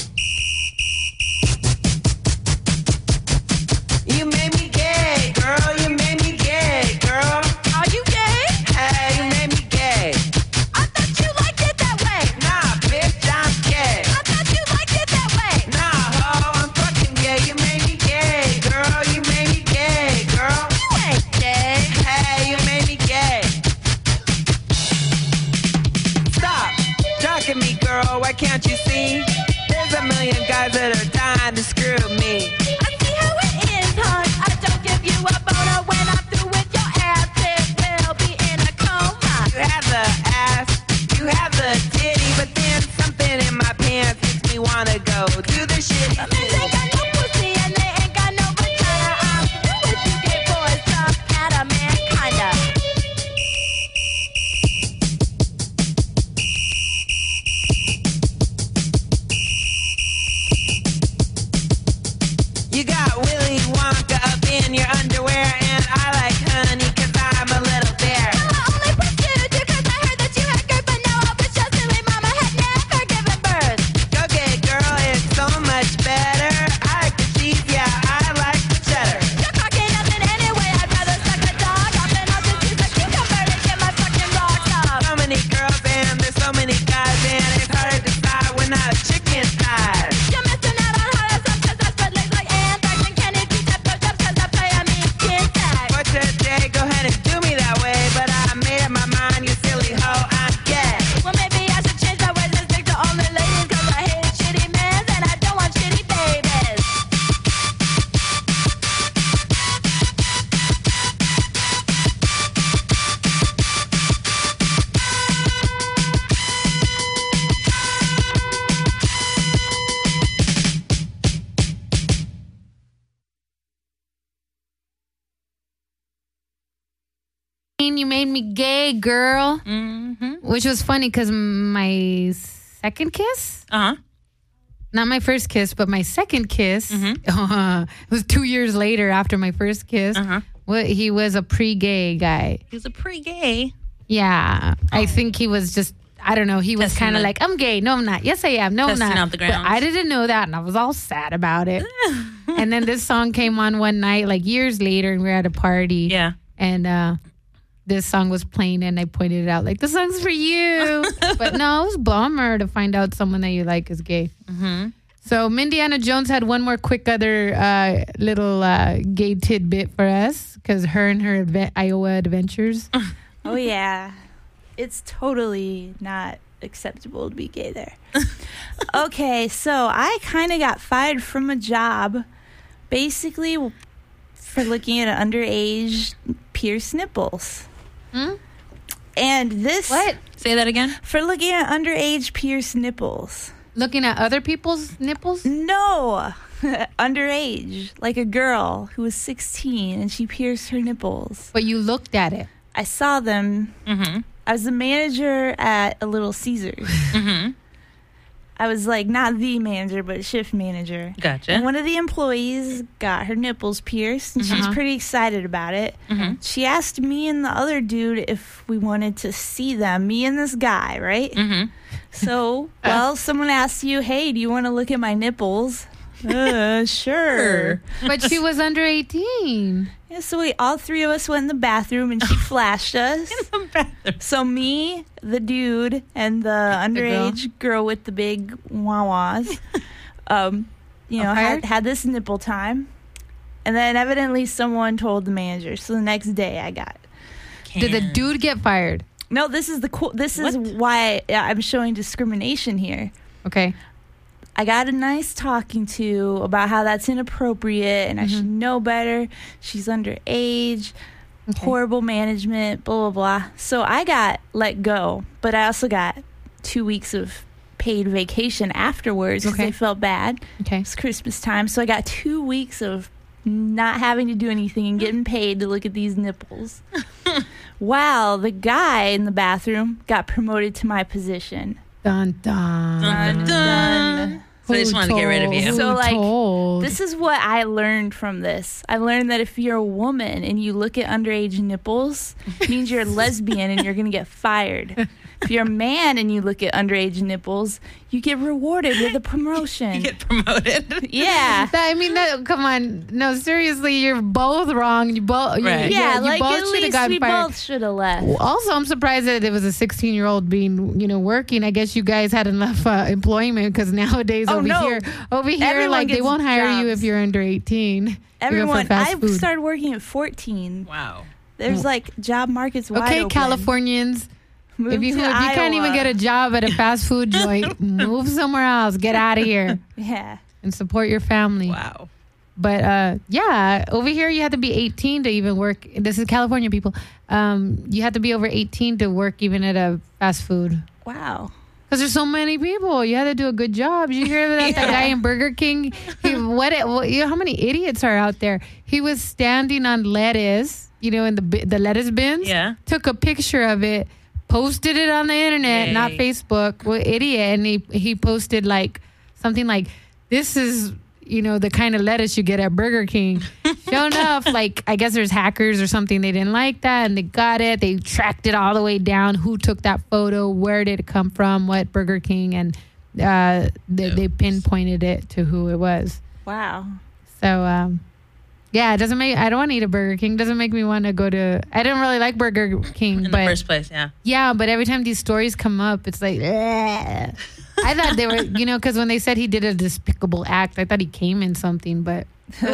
Speaker 10: it.
Speaker 9: You made me gay, girl. You made me gay, girl.
Speaker 10: Are you gay?
Speaker 9: Hey, you made me gay.
Speaker 10: I thought you liked it that way.
Speaker 9: Nah, bitch, I'm gay.
Speaker 10: I thought you liked it that way.
Speaker 9: Nah, ho, I'm fucking gay. You made me gay, girl. You made me gay, girl.
Speaker 10: You ain't gay.
Speaker 9: Hey, you made me gay. Stop talking me, girl. Why can't you see? There's a million guys that are dying to screw me.
Speaker 10: I see how it is, hon. I don't give you a boner when I'm through with your ass. It will be in a coma.
Speaker 9: You have the ass, you have the titty, but then something in my pants makes me wanna go do the shitty.
Speaker 10: Men ain't got no pussy and they ain't got no vagina. I'm through with you gay boys. Stop at a man, kinda.
Speaker 9: You got Willy Wonka up in your underwear, and I like honey 'cause I'm a little bear.
Speaker 10: I only pursued you 'cause I heard that you had girth, but now I wish your silly mama had never given birth.
Speaker 9: Go gay, girl, it's so much better. I like the cheese, yeah, I like the cheddar.
Speaker 10: You're cocking nothing anyway. I'd rather suck a dog off than I'll just use a cucumber to get my fucking rocks off.
Speaker 9: So many girls and there's so many guys, and it's hard to decide when a chicken dies.
Speaker 10: You're missing out on how to suck 'cause I spread legs like anthrax and candy beats at push-ups 'cause I play a mean skin tag.
Speaker 9: For today, go ahead and do me that way, but I made up my mind, you silly hoe, I'm gay.
Speaker 10: Well, maybe I should change my ways and stick to only ladies 'cause I hate shitty men and I don't want shitty babies.
Speaker 4: You made me gay, girl.
Speaker 6: Mm-hmm.
Speaker 4: Which was funny because my second kiss,
Speaker 6: Uh-huh.
Speaker 4: not my first kiss, but my second kiss, it was 2 years later after my first kiss.
Speaker 6: Uh-huh.
Speaker 4: He was a pre-gay guy.
Speaker 6: He was a pre-gay.
Speaker 4: Yeah. I think he was just, I don't know. He was
Speaker 6: Testing
Speaker 4: kind of
Speaker 6: the-
Speaker 4: like, I'm gay. No, I'm not. Yes, I am. No, I'm
Speaker 6: Testing
Speaker 4: not.
Speaker 6: out the
Speaker 4: But
Speaker 6: grounds.
Speaker 4: I didn't know that, and I was all sad about it. And then this song came on one night, like years later, and we were at a party.
Speaker 6: Yeah.
Speaker 4: And this song was playing, and I pointed it out, like, the song's for you. But no, it was a bummer to find out someone that you like is gay.
Speaker 6: Mm-hmm.
Speaker 4: So Mindiana Jones had one more quick other little gay tidbit for us, because her and her Iowa adventures.
Speaker 3: Oh, yeah. It's totally not acceptable to be gay there. Okay, so I kind of got fired from a job basically for looking at underage pierced nipples. And this...
Speaker 6: What? Say that again?
Speaker 3: For looking at underage pierced nipples.
Speaker 4: Looking at other people's nipples?
Speaker 3: No. Underage. Like a girl who was 16 and she pierced her nipples.
Speaker 4: But you looked at it.
Speaker 3: I saw them.
Speaker 6: Mm-hmm.
Speaker 3: I was the manager at a Little Caesars.
Speaker 6: Mm-hmm.
Speaker 3: I was like not the manager, but shift manager.
Speaker 6: Gotcha.
Speaker 3: And one of the employees got her nipples pierced, and she's pretty excited about it.
Speaker 6: Mm-hmm.
Speaker 3: She asked me and the other dude if we wanted to see them, me and this guy, right?
Speaker 6: Mm-hmm.
Speaker 3: So, well, someone asked you, hey, do you want to look at my nipples? Sure.
Speaker 4: But she was under 18.
Speaker 3: Yeah, so all three of us went in the bathroom, and she flashed us.
Speaker 6: In the bathroom.
Speaker 3: So me, the dude, and the underage girl with the big wah-wahs, had this nipple time. And then evidently someone told the manager. So the next day I got...
Speaker 4: Did the dude get fired?
Speaker 3: No, this is is why I'm showing discrimination here.
Speaker 4: Okay.
Speaker 3: I got a nice talking to about how that's inappropriate and I should know better. She's underage, horrible management, blah, blah, blah. So I got let go, but I also got 2 weeks of paid vacation afterwards because I felt bad.
Speaker 4: Okay.
Speaker 3: It's Christmas time, so I got 2 weeks of not having to do anything and getting paid to look at these nipples. Wow, the guy in the bathroom got promoted to my position.
Speaker 4: Dun, dun.
Speaker 6: Dun, dun. So they just wanted to get rid of you.
Speaker 3: So, like, this is what I learned from this. I learned that if you're a woman and you look at underage nipples, it means you're a lesbian and you're going to get fired. If you're a man and you look at underage nipples, you get rewarded with a promotion.
Speaker 6: You get promoted.
Speaker 3: Yeah.
Speaker 4: Come on. No, seriously, you're both wrong. You both,
Speaker 6: right.
Speaker 3: Yeah,
Speaker 4: you
Speaker 3: like
Speaker 4: both
Speaker 3: at
Speaker 4: should have
Speaker 3: least
Speaker 4: gotten
Speaker 3: we
Speaker 4: fired.
Speaker 3: both should have left.
Speaker 4: Also, I'm surprised that it was a 16-year-old being, working. I guess you guys had enough employment because nowadays over here,
Speaker 3: Everyone
Speaker 4: like they
Speaker 3: gets
Speaker 4: won't hire you
Speaker 3: jobs.
Speaker 4: if you're under 18.
Speaker 3: Everyone, I
Speaker 4: food.
Speaker 3: started working at 14.
Speaker 6: Wow.
Speaker 3: There's like job markets wide
Speaker 4: Okay,
Speaker 3: open.
Speaker 4: Californians.
Speaker 3: Move
Speaker 4: If you
Speaker 3: to
Speaker 4: can't even
Speaker 3: Iowa.
Speaker 4: get a job at a fast food joint, move somewhere else. Get out of here
Speaker 3: Yeah.
Speaker 4: and support your family.
Speaker 6: Wow.
Speaker 4: But over here you have to be 18 to even work. This is California, people. You have to be over 18 to work even at a fast food.
Speaker 3: Wow.
Speaker 4: Because there's so many people. You had to do a good job. Did you hear that that guy in Burger King? How many idiots are out there? He was standing on lettuce, in the lettuce bins.
Speaker 6: Yeah.
Speaker 4: Took a picture of it, posted it on the internet,
Speaker 6: Yay.
Speaker 4: not Facebook. Well, idiot. And he posted like something like, this is, the kind of lettuce you get at Burger King. Sure enough, like, I guess there's hackers or something. They didn't like that and they got it. They tracked it all the way down. Who took that photo? Where did it come from? What Burger King? And they pinpointed it to who it was.
Speaker 3: Wow.
Speaker 4: So, it doesn't make, I don't want to eat a Burger King. Doesn't make me want to go to, I didn't really like Burger King.
Speaker 6: In the first place, yeah.
Speaker 4: Yeah, but every time these stories come up, it's like, ugh. I thought they were, because when they said he did a despicable act, I thought he came in something, but.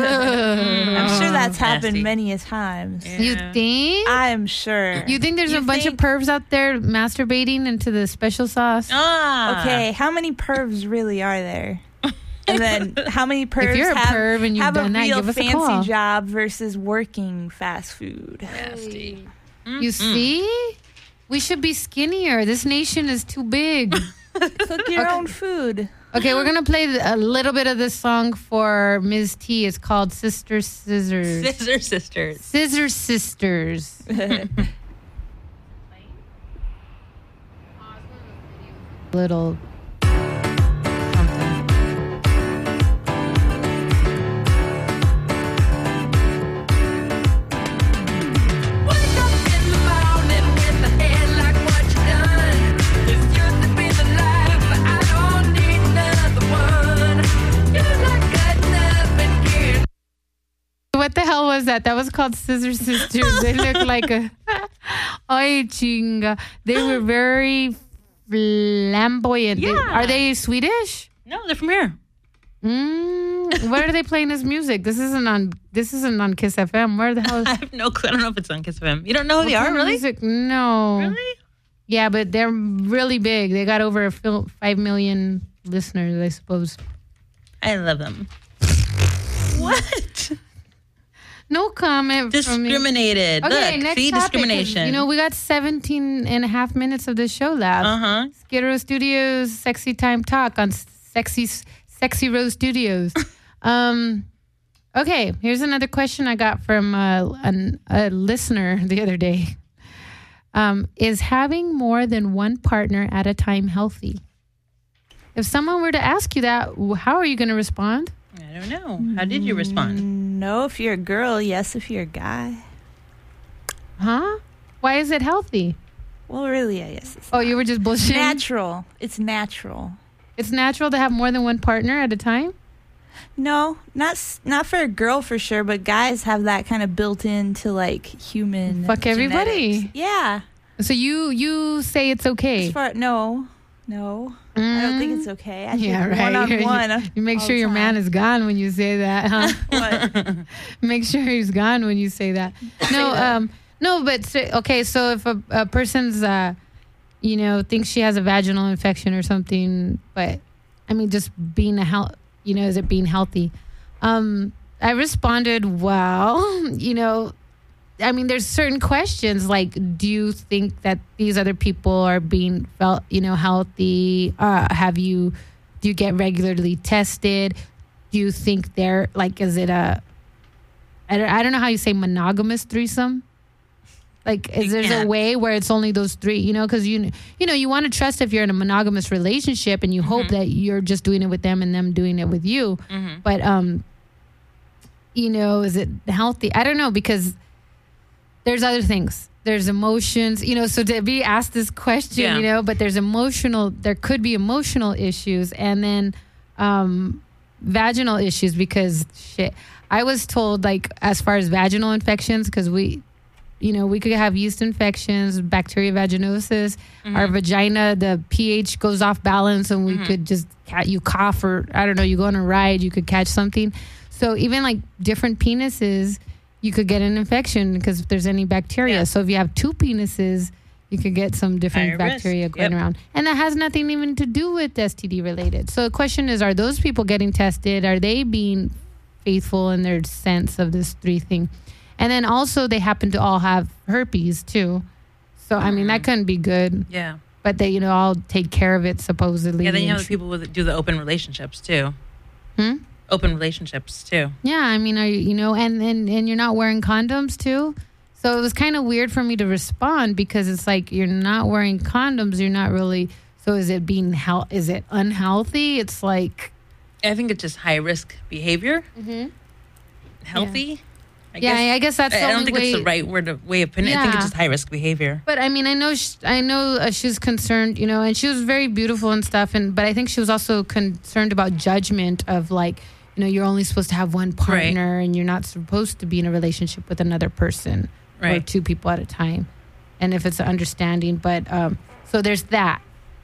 Speaker 3: I'm sure that's happened
Speaker 6: nasty.
Speaker 3: many a times.
Speaker 6: Yeah.
Speaker 4: You think?
Speaker 3: I'm sure.
Speaker 4: You think there's a bunch of pervs out there masturbating into the special sauce?
Speaker 3: Okay, how many pervs really are there? And then how many pervs
Speaker 4: If you're a
Speaker 3: have,
Speaker 4: perv and you've
Speaker 3: have
Speaker 4: done
Speaker 3: a
Speaker 4: that,
Speaker 3: real
Speaker 4: give us a
Speaker 3: fancy
Speaker 4: call.
Speaker 3: job versus working fast food?
Speaker 6: Nasty.
Speaker 4: You see? We should be skinnier. This nation is too big.
Speaker 3: Cook your own food.
Speaker 4: Okay, we're going to play a little bit of this song for Ms. T. It's called Sister Scissors.
Speaker 6: Scissor Sisters.
Speaker 4: Scissor Sisters. Little something.
Speaker 10: You're not good enough and
Speaker 4: that? That was called Scissor Sisters. They look like a... Ay, chinga. They were very flamboyant.
Speaker 6: Yeah.
Speaker 4: Are they Swedish?
Speaker 6: No, they're from here.
Speaker 4: Where are they playing this music? This isn't on Kiss FM. Where the hell?
Speaker 6: I have no clue. I don't know if it's on Kiss FM. You don't know who they
Speaker 4: What
Speaker 6: are,
Speaker 4: kind of
Speaker 6: really?
Speaker 4: Music? No.
Speaker 6: Really?
Speaker 4: Yeah, but they're really big. They got over 5 million listeners, I suppose.
Speaker 6: I love them. What?
Speaker 4: No comment from me.
Speaker 6: Discriminated.
Speaker 4: Okay,
Speaker 6: Look,
Speaker 4: next
Speaker 6: see,
Speaker 4: topic.
Speaker 6: discrimination.
Speaker 4: You know, we got 17 and a half minutes of the show left.
Speaker 6: Uh-huh.
Speaker 4: Skid Row Studios, Sexy Time Talk on Sexy Row Studios. Okay, here's another question I got from a listener the other day. Is having more than one partner at a time healthy? If someone were to ask you that, how are you going to respond?
Speaker 6: I don't know. How did you respond?
Speaker 3: No, if you're a girl. Yes, if you're a guy.
Speaker 4: Huh? Why is it healthy?
Speaker 3: Well, really, I guess.
Speaker 4: Oh, you were just bullshitting?
Speaker 3: Natural. It's natural.
Speaker 4: It's natural to have more than one partner at a time?
Speaker 3: No, not for a girl for sure, but guys have that kind of built into like human.
Speaker 4: Fuck everybody.
Speaker 3: genetics. Yeah.
Speaker 4: So you say it's okay?
Speaker 3: No. I don't think it's okay. I
Speaker 4: Yeah,
Speaker 3: think
Speaker 4: right.
Speaker 3: one-on-one.
Speaker 4: You make
Speaker 3: all
Speaker 4: sure
Speaker 3: the
Speaker 4: your man
Speaker 3: time.
Speaker 4: is gone when you say that, huh?
Speaker 3: What?
Speaker 4: Make sure he's gone when you say that. No, no, but okay. So if a person's, thinks she has a vaginal infection or something, but I mean, just being is it being healthy? I responded, well, I mean, there's certain questions like, do you think that these other people are being felt, healthy? Do you get regularly tested? Do you think they're like, is it I don't know how you say monogamous threesome? Like, there's a way where it's only those three, because you want to trust if you're in a monogamous relationship and you hope that you're just doing it with them and them doing it with you.
Speaker 6: Mm-hmm.
Speaker 4: But, is it healthy? I don't know, because there's other things. There's emotions, so to be asked this question, but there could be emotional issues and then vaginal issues because I was told, like, as far as vaginal infections, because we could have yeast infections, bacteria vaginosis, our vagina, the pH goes off balance and we could just, you cough or, I don't know, you go on a ride, you could catch something. So even like different penises, you could get an infection because if there's any bacteria. Yeah. So if you have two penises, you could get some different bacteria going around. And that has nothing even to do with STD related. So the question is, are those people getting tested? Are they being faithful in their sense of this three thing? And then also they happen to all have herpes too. So, I mean, that couldn't be good.
Speaker 6: Yeah.
Speaker 4: But they, all take care of it supposedly.
Speaker 6: Yeah, then you have the people who do the open relationships too. Open relationships too.
Speaker 4: Yeah, I mean, are you, and you're not wearing condoms too? So it was kind of weird for me to respond because it's like you're not wearing condoms, you're not really. So is it is it unhealthy? It's like,
Speaker 6: I think it's just high risk behavior. Healthy. Yeah.
Speaker 4: I guess that's the only
Speaker 6: I don't think it's the right way of putting it. I think it's just high risk behavior.
Speaker 4: But I mean, I know she's concerned, and she was very beautiful and stuff. But I think she was also concerned about judgment of like, you're only supposed to have one partner and you're not supposed to be in a relationship with another person or two people at a time. And if it's an understanding, but so there's that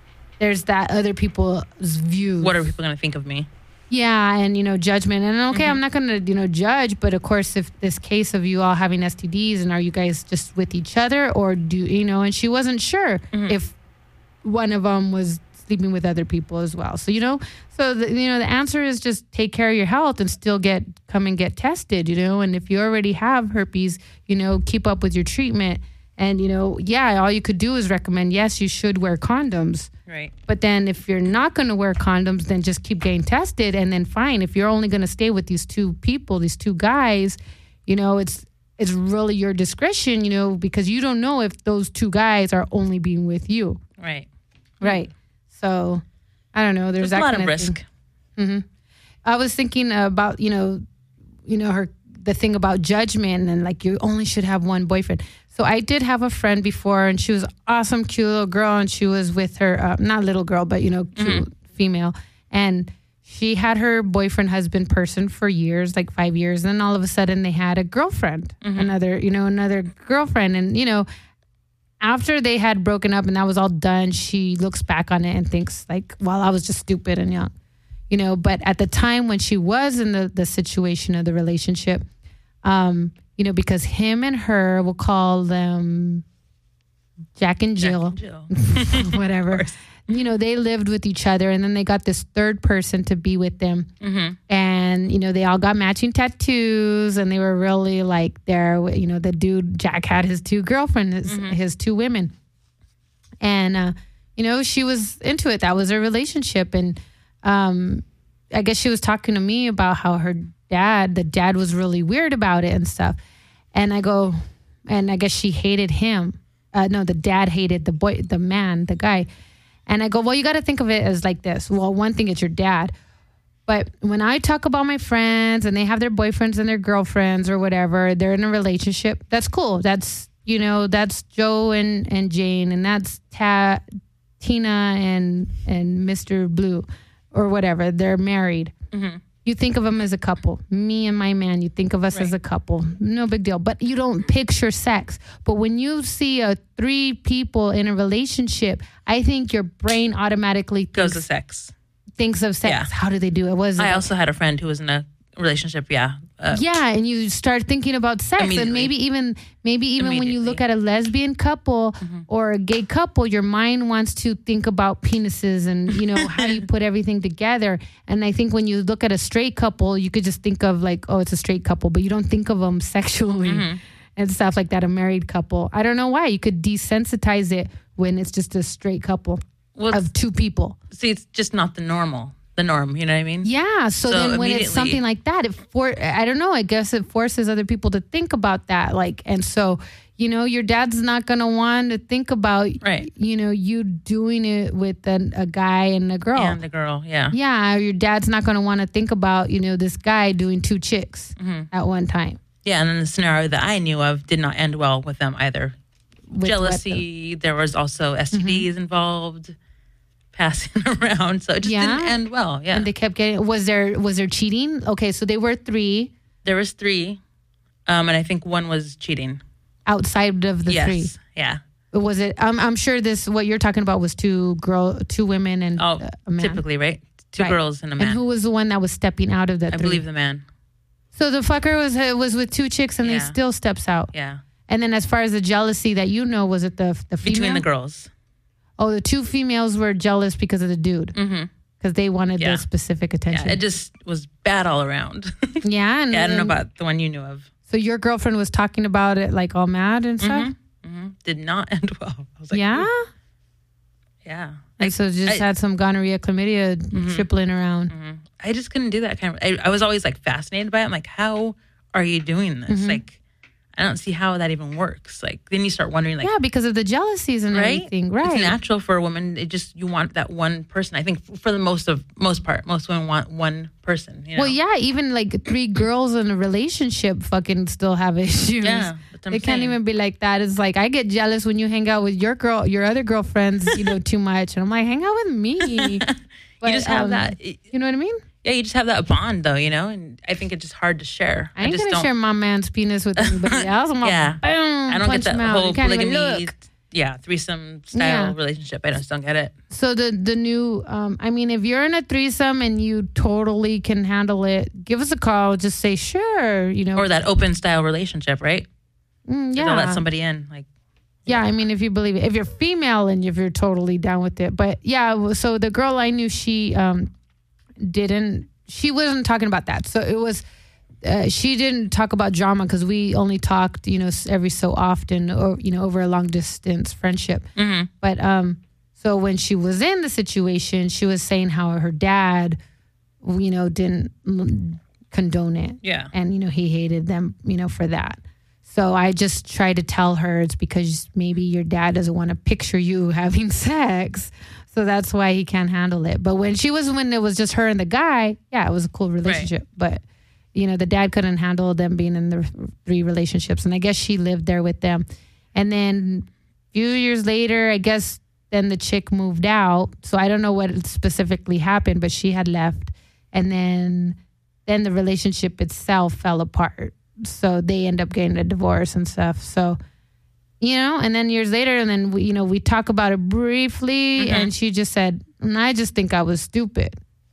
Speaker 4: other people's views.
Speaker 6: What are people going to think of me?
Speaker 4: Yeah, and judgment. And okay, I'm not going to judge, but of course, if this case of you all having STDs, and are you guys just with each other, or do and she wasn't sure if one of them was sleeping with other people as well. So the answer is just take care of your health and still come and get tested. And if you already have herpes, keep up with your treatment. And all you could do is recommend, yes, you should wear condoms.
Speaker 6: Right.
Speaker 4: But then if you're not going to wear condoms, then just keep getting tested. And then fine, if you're only going to stay with these two people, these two guys, it's really your discretion, because you don't know if those two guys are only being with you.
Speaker 6: Right.
Speaker 4: Right. So I don't know. There's that
Speaker 6: a lot
Speaker 4: kind
Speaker 6: of risk.
Speaker 4: I was thinking about, the thing about judgment and like you only should have one boyfriend. So I did have a friend before, and she was awesome, cute little girl, and she was with her, not little girl, but, cute female. And she had her boyfriend, husband person for years, like 5 years. And then all of a sudden they had a girlfriend, another girlfriend. And, after they had broken up and that was all done, she looks back on it and thinks like, well, I was just stupid and young, but at the time when she was in the situation of the relationship, because him and her, we'll call them Jack and Jill. Whatever. They lived with each other and then they got this third person to be with them. Mm-hmm. And, they all got matching tattoos and they were really like there. The dude, Jack, had his two girlfriends, his two women. And, she was into it. That was her relationship. And I guess she was talking to me about how the dad was really weird about it and stuff. And I go, and I guess she hated him. No, the dad hated the guy. And I go, well, you got to think of it as like this. Well, one thing, it's your dad. But when I talk about my friends and they have their boyfriends and their girlfriends or whatever, they're in a relationship. That's cool. That's, that's Joe and Jane. And that's Tina and Mr. Blue or whatever. They're married. Mm-hmm. You think of them as a couple. Me and my man, you think of us as a couple. No big deal. But you don't picture sex. But when you see 3 people in a relationship, I think your brain automatically
Speaker 6: goes to sex.
Speaker 4: Thinks of sex. Yeah. How do they do it?
Speaker 6: I also had a friend who was in a relationship. Yeah.
Speaker 4: And you start thinking about sex, and maybe even when you look at a lesbian couple or a gay couple, your mind wants to think about penises and how you put everything together. And I think when you look at a straight couple, you could just think of like, oh, it's a straight couple, but you don't think of them sexually and stuff like that. A married couple, I don't know why you could desensitize it when it's just a straight couple of 2 people.
Speaker 6: See, it's just not the norm. You know what I mean?
Speaker 4: Yeah. So then when it's something like that, I don't know, I guess it forces other people to think about that. Like, and so, your dad's not going to want to think about, you doing it with a guy and a girl.
Speaker 6: And the girl, yeah.
Speaker 4: Yeah. Your dad's not going to want to think about, this guy doing 2 chicks at one time.
Speaker 6: Yeah. And then the scenario that I knew of did not end well with them either. With jealousy. There was also STDs involved. Passing around, so it just didn't end well. Yeah,
Speaker 4: and they kept getting. Was there cheating? Okay, so they were 3.
Speaker 6: There was 3, and I think one was cheating
Speaker 4: outside of the 3.
Speaker 6: Yeah.
Speaker 4: Was it? I'm sure what you're talking about was 2 women and a man.
Speaker 6: Typically, right? 2 girls and a man.
Speaker 4: And who was the one that was stepping out of the 3?
Speaker 6: I believe the man.
Speaker 4: So the fucker was with 2 chicks and he still steps out.
Speaker 6: Yeah.
Speaker 4: And then as far as the jealousy that was it the female?
Speaker 6: Between the girls.
Speaker 4: Oh, the 2 females were jealous because of the dude. Because they wanted the specific attention.
Speaker 6: Yeah, it just was bad all around.
Speaker 4: Yeah. And
Speaker 6: I don't know about the one you knew of.
Speaker 4: So your girlfriend was talking about it like all mad and stuff?
Speaker 6: Did not end well. I was like,
Speaker 4: yeah?
Speaker 6: Ooh. Yeah.
Speaker 4: Like, so just had some gonorrhea, chlamydia tripling around.
Speaker 6: I just couldn't do that kind of... I was always like fascinated by it. I'm like, how are you doing this? Like, I don't see how that even works. Like, then you start wondering, like...
Speaker 4: Yeah, because of the jealousies and everything, right?
Speaker 6: It's natural for a woman. You want that one person. I think for the most part, most women want one person,
Speaker 4: Well, yeah, even like 3 girls in a relationship fucking still have issues.
Speaker 6: Yeah,
Speaker 4: it can't even be like that. It's like, I get jealous when you hang out with your other girlfriends, too much. And I'm like, hang out with me. But,
Speaker 6: you just have that...
Speaker 4: You know what I mean?
Speaker 6: Yeah, you just have that bond, though, and I think it's just hard to share.
Speaker 4: I ain't going to share my man's penis with anybody else. Boom,
Speaker 6: I don't get that whole polygamy, threesome style relationship. I just don't get it.
Speaker 4: So the new, if you're in a threesome and you totally can handle it, give us a call. Just say, sure,
Speaker 6: Or that open style relationship, right?
Speaker 4: Yeah.
Speaker 6: Don't let somebody in, like.
Speaker 4: Yeah, if you believe it. If you're female and if you're totally down with it. But, yeah, so the girl I knew, she... she wasn't talking about that. So it was, she didn't talk about drama because we only talked, every so often or, over a long distance friendship. But, so when she was in the situation, she was saying how her dad, didn't condone it.
Speaker 6: Yeah.
Speaker 4: And, he hated them, for that. So I just tried to tell her it's because maybe your dad doesn't want to picture you having sex. So that's why he can't handle it. But when it was just her and the guy, yeah, it was a cool relationship. Right. But, the dad couldn't handle them being in the 3 relationships. And I guess she lived there with them. And then a few years later, I guess then the chick moved out. So I don't know what specifically happened, but she had left. and then the relationship itself fell apart. So they end up getting a divorce and stuff. So, and then years later, and then we talk about it briefly, and she just said, I just think I was stupid,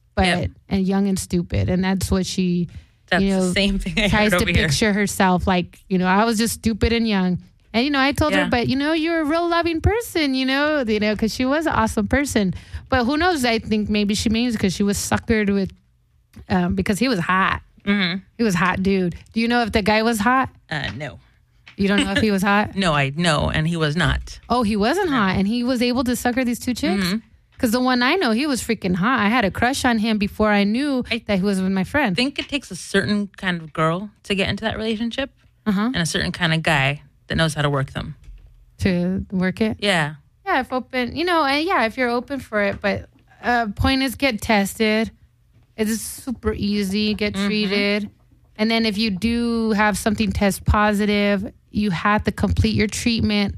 Speaker 4: and young and stupid, and that's what she.
Speaker 6: That's the same thing I
Speaker 4: tries
Speaker 6: heard
Speaker 4: to
Speaker 6: over here.
Speaker 4: picture herself like, I was just stupid and young. And, I told her, but, you're a real loving person, because she was an awesome person. But who knows? I think maybe she means because she was suckered with, because he was hot. Mm-hmm. He was a hot dude. Do you know if the guy was hot?
Speaker 6: No.
Speaker 4: You don't know if he was hot?
Speaker 6: No, I know, and he was not.
Speaker 4: Oh, he wasn't hot, and he was able to sucker these two chicks? Because the one I know, he was freaking hot. I had a crush on him before I knew that he was with my friend.
Speaker 6: I think it takes a certain kind of girl to get into that relationship, and a certain kind of guy that knows how to work them.
Speaker 4: To work it?
Speaker 6: Yeah.
Speaker 4: Yeah, if open, if you're open for it. But point is, get tested. It's super easy. Get treated. And then if you do have something test positive, you have to complete your treatment,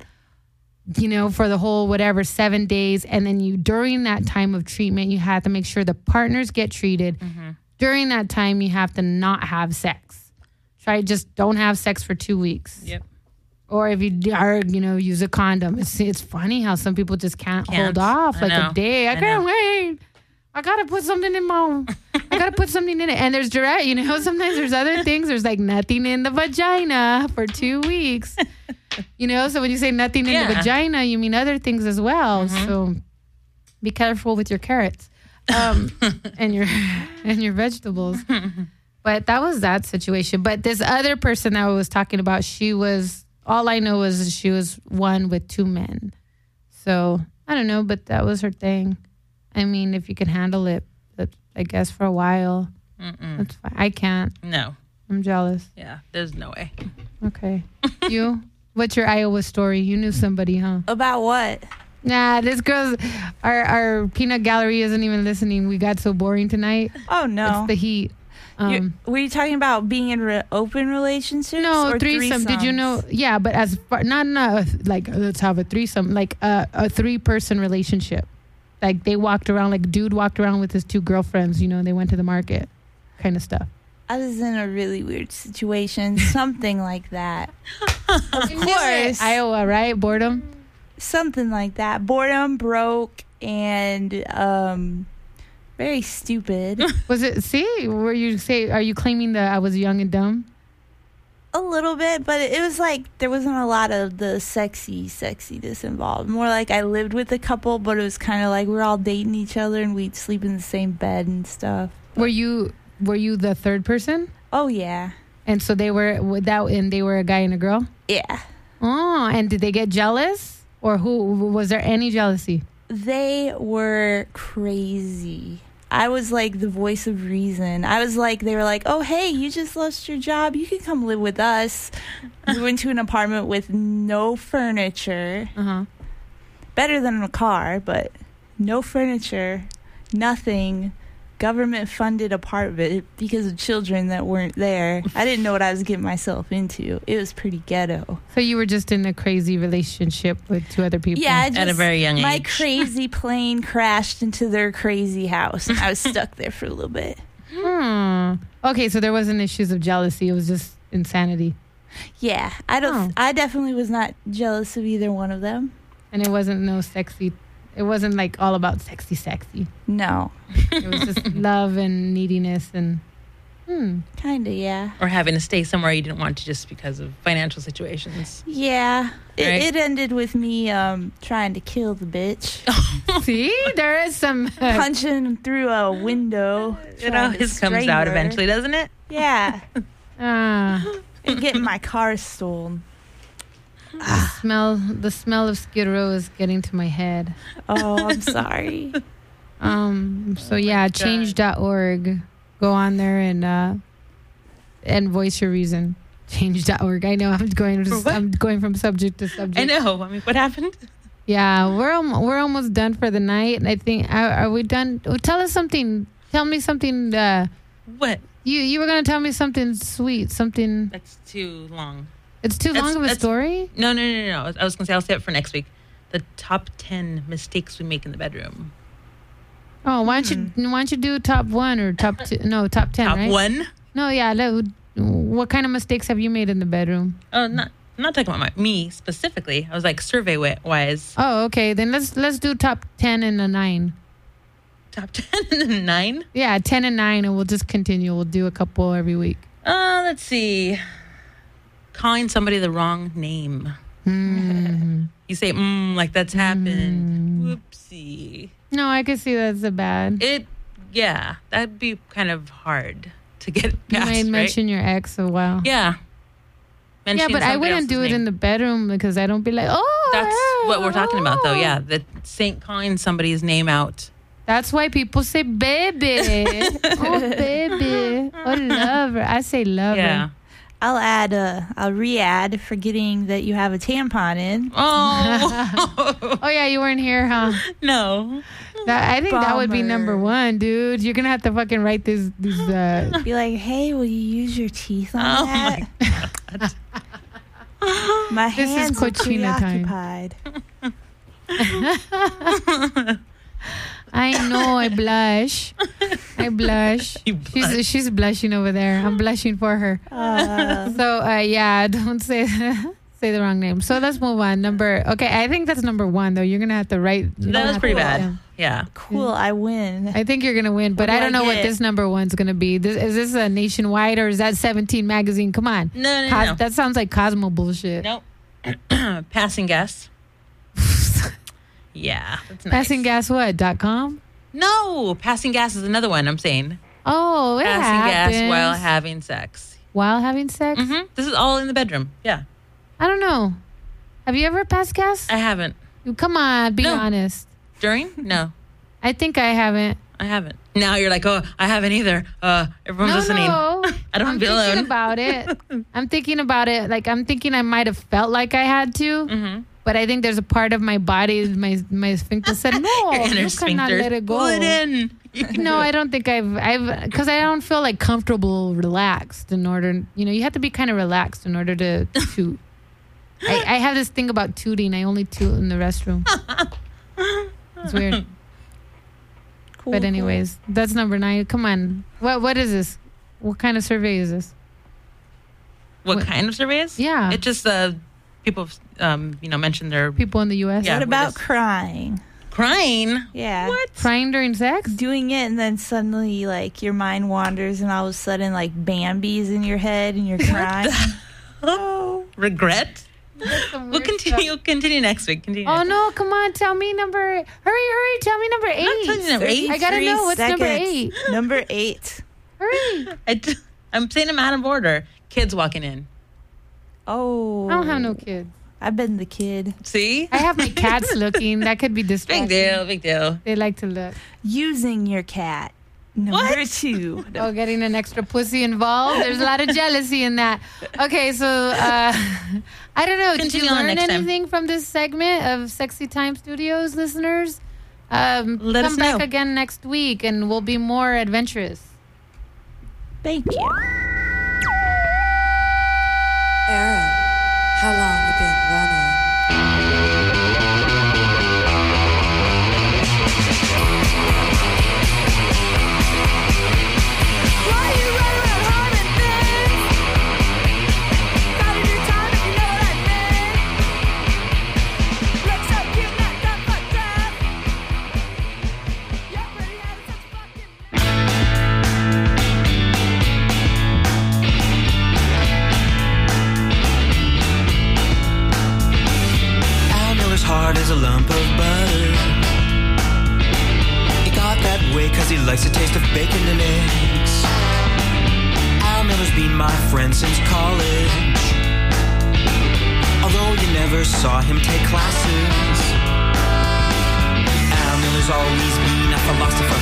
Speaker 4: for the whole 7 days. And then during that time of treatment, you have to make sure the partners get treated. During that time, you have to not have sex. Just don't have sex for 2 weeks.
Speaker 6: Yep.
Speaker 4: Or if you are, use a condom. It's funny how some people just can't hold off a day. I can't wait. I got to put something in my, I got to put something in it. And there's direct, sometimes there's other things. There's like nothing in the vagina for 2 weeks. So when you say nothing in the vagina, you mean other things as well. So be careful with your carrots and your vegetables. But that was that situation. But this other person that I was talking about, all I know is she was one with 2 men. So I don't know, but that was her thing. I mean, if you can handle it, I guess for a while, that's fine. I can't.
Speaker 6: No.
Speaker 4: I'm jealous.
Speaker 6: Yeah, there's no way.
Speaker 4: Okay. You? What's your Iowa story? You knew somebody, huh?
Speaker 3: About what?
Speaker 4: Nah, this girl's, our peanut gallery isn't even listening. We got so boring tonight.
Speaker 3: Oh, no.
Speaker 4: It's the heat.
Speaker 3: Were you talking about being in open relationships?
Speaker 4: No,
Speaker 3: or
Speaker 4: threesome. Did you know? Yeah, but as far, not like let's have a threesome, like a 3-person relationship. Like they walked around, like dude walked around with his 2 girlfriends. They went to the market, kind of stuff.
Speaker 3: I was in a really weird situation, something like that. Of course,
Speaker 4: Iowa, right? Boredom.
Speaker 3: Something like that. Boredom, broke, and very stupid.
Speaker 4: Was it? See, are you claiming that I was young and dumb?
Speaker 3: A little bit, but it was like there wasn't a lot of the sexiness involved. More like I lived with a couple, but it was kind of like we're all dating each other and we'd sleep in the same bed and stuff.
Speaker 4: Were you the 3rd person?
Speaker 3: Oh yeah.
Speaker 4: And so they were they were a guy and a girl?
Speaker 3: Yeah.
Speaker 4: Oh, and did they get jealous? Or was there any jealousy?
Speaker 3: They were crazy. I was like the voice of reason. They were like, oh, hey, you just lost your job. You can come live with us. We went to an apartment with no furniture. Better than a car, but no furniture, nothing. Government-funded apartment because of children that weren't there. I didn't know what I was getting myself into. It was pretty ghetto.
Speaker 4: So you were just in a crazy relationship with 2 other people?
Speaker 3: Yeah.
Speaker 6: At a very young age.
Speaker 3: My crazy plane crashed into their crazy house, and I was stuck there for a little bit.
Speaker 4: Okay, so there wasn't issues of jealousy. It was just insanity.
Speaker 3: Yeah. I definitely was not jealous of either one of them.
Speaker 4: And it wasn't it wasn't like all about sexy.
Speaker 3: No.
Speaker 4: It was just love and neediness and
Speaker 3: Kind of, yeah.
Speaker 6: Or having to stay somewhere you didn't want to just because of financial situations.
Speaker 3: Yeah.
Speaker 6: Right?
Speaker 3: It ended with me trying to kill the bitch.
Speaker 4: See? There is some...
Speaker 3: punching through a window.
Speaker 6: It always comes out eventually, doesn't it?
Speaker 3: Yeah. And getting my car stolen.
Speaker 4: The smell of Skid Row is getting to my head.
Speaker 3: Oh, I'm sorry.
Speaker 4: So yeah, change.org. Go on there and voice your reason. Change.org. I know I'm going from subject to subject.
Speaker 6: I know. I mean, what happened?
Speaker 4: Yeah, we're almost done for the night. I think are we done? Oh, tell us something. Tell me something.
Speaker 6: What?
Speaker 4: You were gonna tell me something sweet. Something.
Speaker 6: That's too long.
Speaker 4: It's too long of a story?
Speaker 6: No. I was gonna say I'll say it for next week. The top 10 mistakes we make in the bedroom.
Speaker 4: Oh, why don't you do top 1 or top 2? No, top 10,
Speaker 6: Top
Speaker 4: right?
Speaker 6: 1?
Speaker 4: No, yeah. What kind of mistakes have you made in the bedroom?
Speaker 6: Oh, I'm not talking about me specifically. I was like survey wise.
Speaker 4: Oh, okay. Then let's do top 10 and a 9.
Speaker 6: Top 10 and 9?
Speaker 4: Yeah, 10 and 9, and we'll just continue. We'll do a couple every week.
Speaker 6: Let's see. Calling somebody the wrong name. You say, like that's happened. Whoopsie.
Speaker 4: No, I can see that's a bad.
Speaker 6: Yeah, that'd be kind of hard to get
Speaker 4: You
Speaker 6: past,
Speaker 4: might
Speaker 6: right?
Speaker 4: mention your ex a while.
Speaker 6: Yeah.
Speaker 4: Yeah,
Speaker 6: Mentioning
Speaker 4: but I
Speaker 6: somebody
Speaker 4: wouldn't do
Speaker 6: else's
Speaker 4: it in
Speaker 6: name.
Speaker 4: the bedroom because I don't be like, oh.
Speaker 6: That's what we're talking about, though.
Speaker 4: oh.
Speaker 6: Yeah, calling somebody's name out.
Speaker 4: That's why people say baby. Oh, baby. Oh, lover. I say lover.
Speaker 6: Yeah.
Speaker 3: I'll re-add forgetting that you have a tampon in.
Speaker 6: Oh.
Speaker 4: Oh, yeah, you weren't here, huh?
Speaker 6: No.
Speaker 4: I think that would be
Speaker 3: Bummer.
Speaker 4: number 1, dude. You're going to have to fucking write these
Speaker 3: Be like, hey, will you use your teeth on
Speaker 6: Oh,
Speaker 3: that?
Speaker 6: my God.
Speaker 3: My
Speaker 4: This is
Speaker 3: hands are
Speaker 4: cochina time.
Speaker 3: preoccupied.
Speaker 4: I know, I blush. I blush.
Speaker 6: You blush.
Speaker 4: She's blushing over there. I'm blushing for her. So, yeah, don't say say the wrong name. So let's move on. Okay, I think that's number 1, though. You're going to have to write.
Speaker 6: That was pretty bad. Yeah.
Speaker 3: Cool, I win.
Speaker 4: I think you're going to win, but
Speaker 3: What
Speaker 4: I
Speaker 3: do
Speaker 4: don't
Speaker 3: I
Speaker 4: know what
Speaker 3: get?
Speaker 4: this number 1's going to be. Is this a nationwide or is that 17 magazine? Come on.
Speaker 6: No.
Speaker 4: That sounds like Cosmo bullshit.
Speaker 6: Nope. Passing gas. Yeah. That's nice.
Speaker 4: Passinggaswhat.com?
Speaker 6: No. Passing gas is another one I'm saying.
Speaker 4: Oh, it
Speaker 6: Passing
Speaker 4: happens.
Speaker 6: gas while having sex.
Speaker 4: While having sex?
Speaker 6: This is all in the bedroom. Yeah.
Speaker 4: I don't know. Have you ever passed gas?
Speaker 6: I haven't.
Speaker 4: Come on, be
Speaker 6: No.
Speaker 4: honest.
Speaker 6: During? No.
Speaker 4: I think I haven't.
Speaker 6: I haven't. Now you're like, oh, I haven't either. Everyone's listening.
Speaker 4: No.
Speaker 6: I don't
Speaker 4: I'm
Speaker 6: feel
Speaker 4: thinking
Speaker 6: alone.
Speaker 4: about it. I'm thinking about it. Like, I'm thinking I might have felt like I had to. But I think there's a part of my body, my sphincter said, no,
Speaker 6: Your inner
Speaker 4: you cannot
Speaker 6: sphincter.
Speaker 4: let it go.
Speaker 6: Pull it in. You can
Speaker 4: No,
Speaker 6: do
Speaker 4: I
Speaker 6: it.
Speaker 4: don't think I've, because I don't feel like comfortable, relaxed in order, you have to be kind of relaxed in order to toot. I have this thing about tooting. I only toot in the restroom. It's weird.
Speaker 3: Cool,
Speaker 4: But anyways, that's number 9. Come on. What is this? What kind of survey is this?
Speaker 6: What kind of surveys?
Speaker 4: Yeah.
Speaker 6: It just people, mentioned their
Speaker 4: People in the U.S.?
Speaker 6: Yeah.
Speaker 3: What
Speaker 6: we're
Speaker 3: about
Speaker 6: just-
Speaker 3: crying?
Speaker 6: crying.
Speaker 3: Yeah.
Speaker 6: What?
Speaker 4: Crying during sex?
Speaker 3: Doing it and then suddenly like your mind wanders and all of a sudden like Bambi's in your head and you're crying.
Speaker 6: Oh, regret.
Speaker 4: Some
Speaker 6: We'll
Speaker 4: weird
Speaker 6: continue next week. Continue.
Speaker 4: Oh
Speaker 6: next
Speaker 4: no, come on, tell me hurry, tell me number 8.
Speaker 6: not telling you number 8.
Speaker 4: I gotta know what's number
Speaker 3: seconds.
Speaker 4: 8.
Speaker 3: Number 8.
Speaker 4: Hurry.
Speaker 6: I'm saying them out of order. Kids walking in.
Speaker 3: Oh.
Speaker 4: I don't have no kids.
Speaker 3: I've been the kid.
Speaker 6: See?
Speaker 4: I have my cats looking. That could be distracting.
Speaker 6: Big deal.
Speaker 4: They like to look.
Speaker 3: Using your cat. Number 2.
Speaker 4: Oh, getting an extra pussy involved. There's a lot of jealousy in that. Okay, so I don't know. Did
Speaker 6: Continue
Speaker 4: you
Speaker 6: on
Speaker 4: learn
Speaker 6: next time.
Speaker 4: anything from this segment of Sexy Time Studios, listeners?
Speaker 6: Let
Speaker 4: come
Speaker 6: us
Speaker 4: back
Speaker 6: know.
Speaker 4: again next week, and we'll be more adventurous.
Speaker 3: Thank you.
Speaker 2: Aaron, how long you been running?
Speaker 10: Why you running around harming things? Gotta do time if you know what I mean. Look so cute, not done fucked up. You're pretty out of such fucking.
Speaker 11: Al Miller's heart is a lump of butter. He got that way cause he likes the taste of bacon and eggs. Al Miller's been my friend since college, although you never saw him take classes. Al Miller's always been a philosopher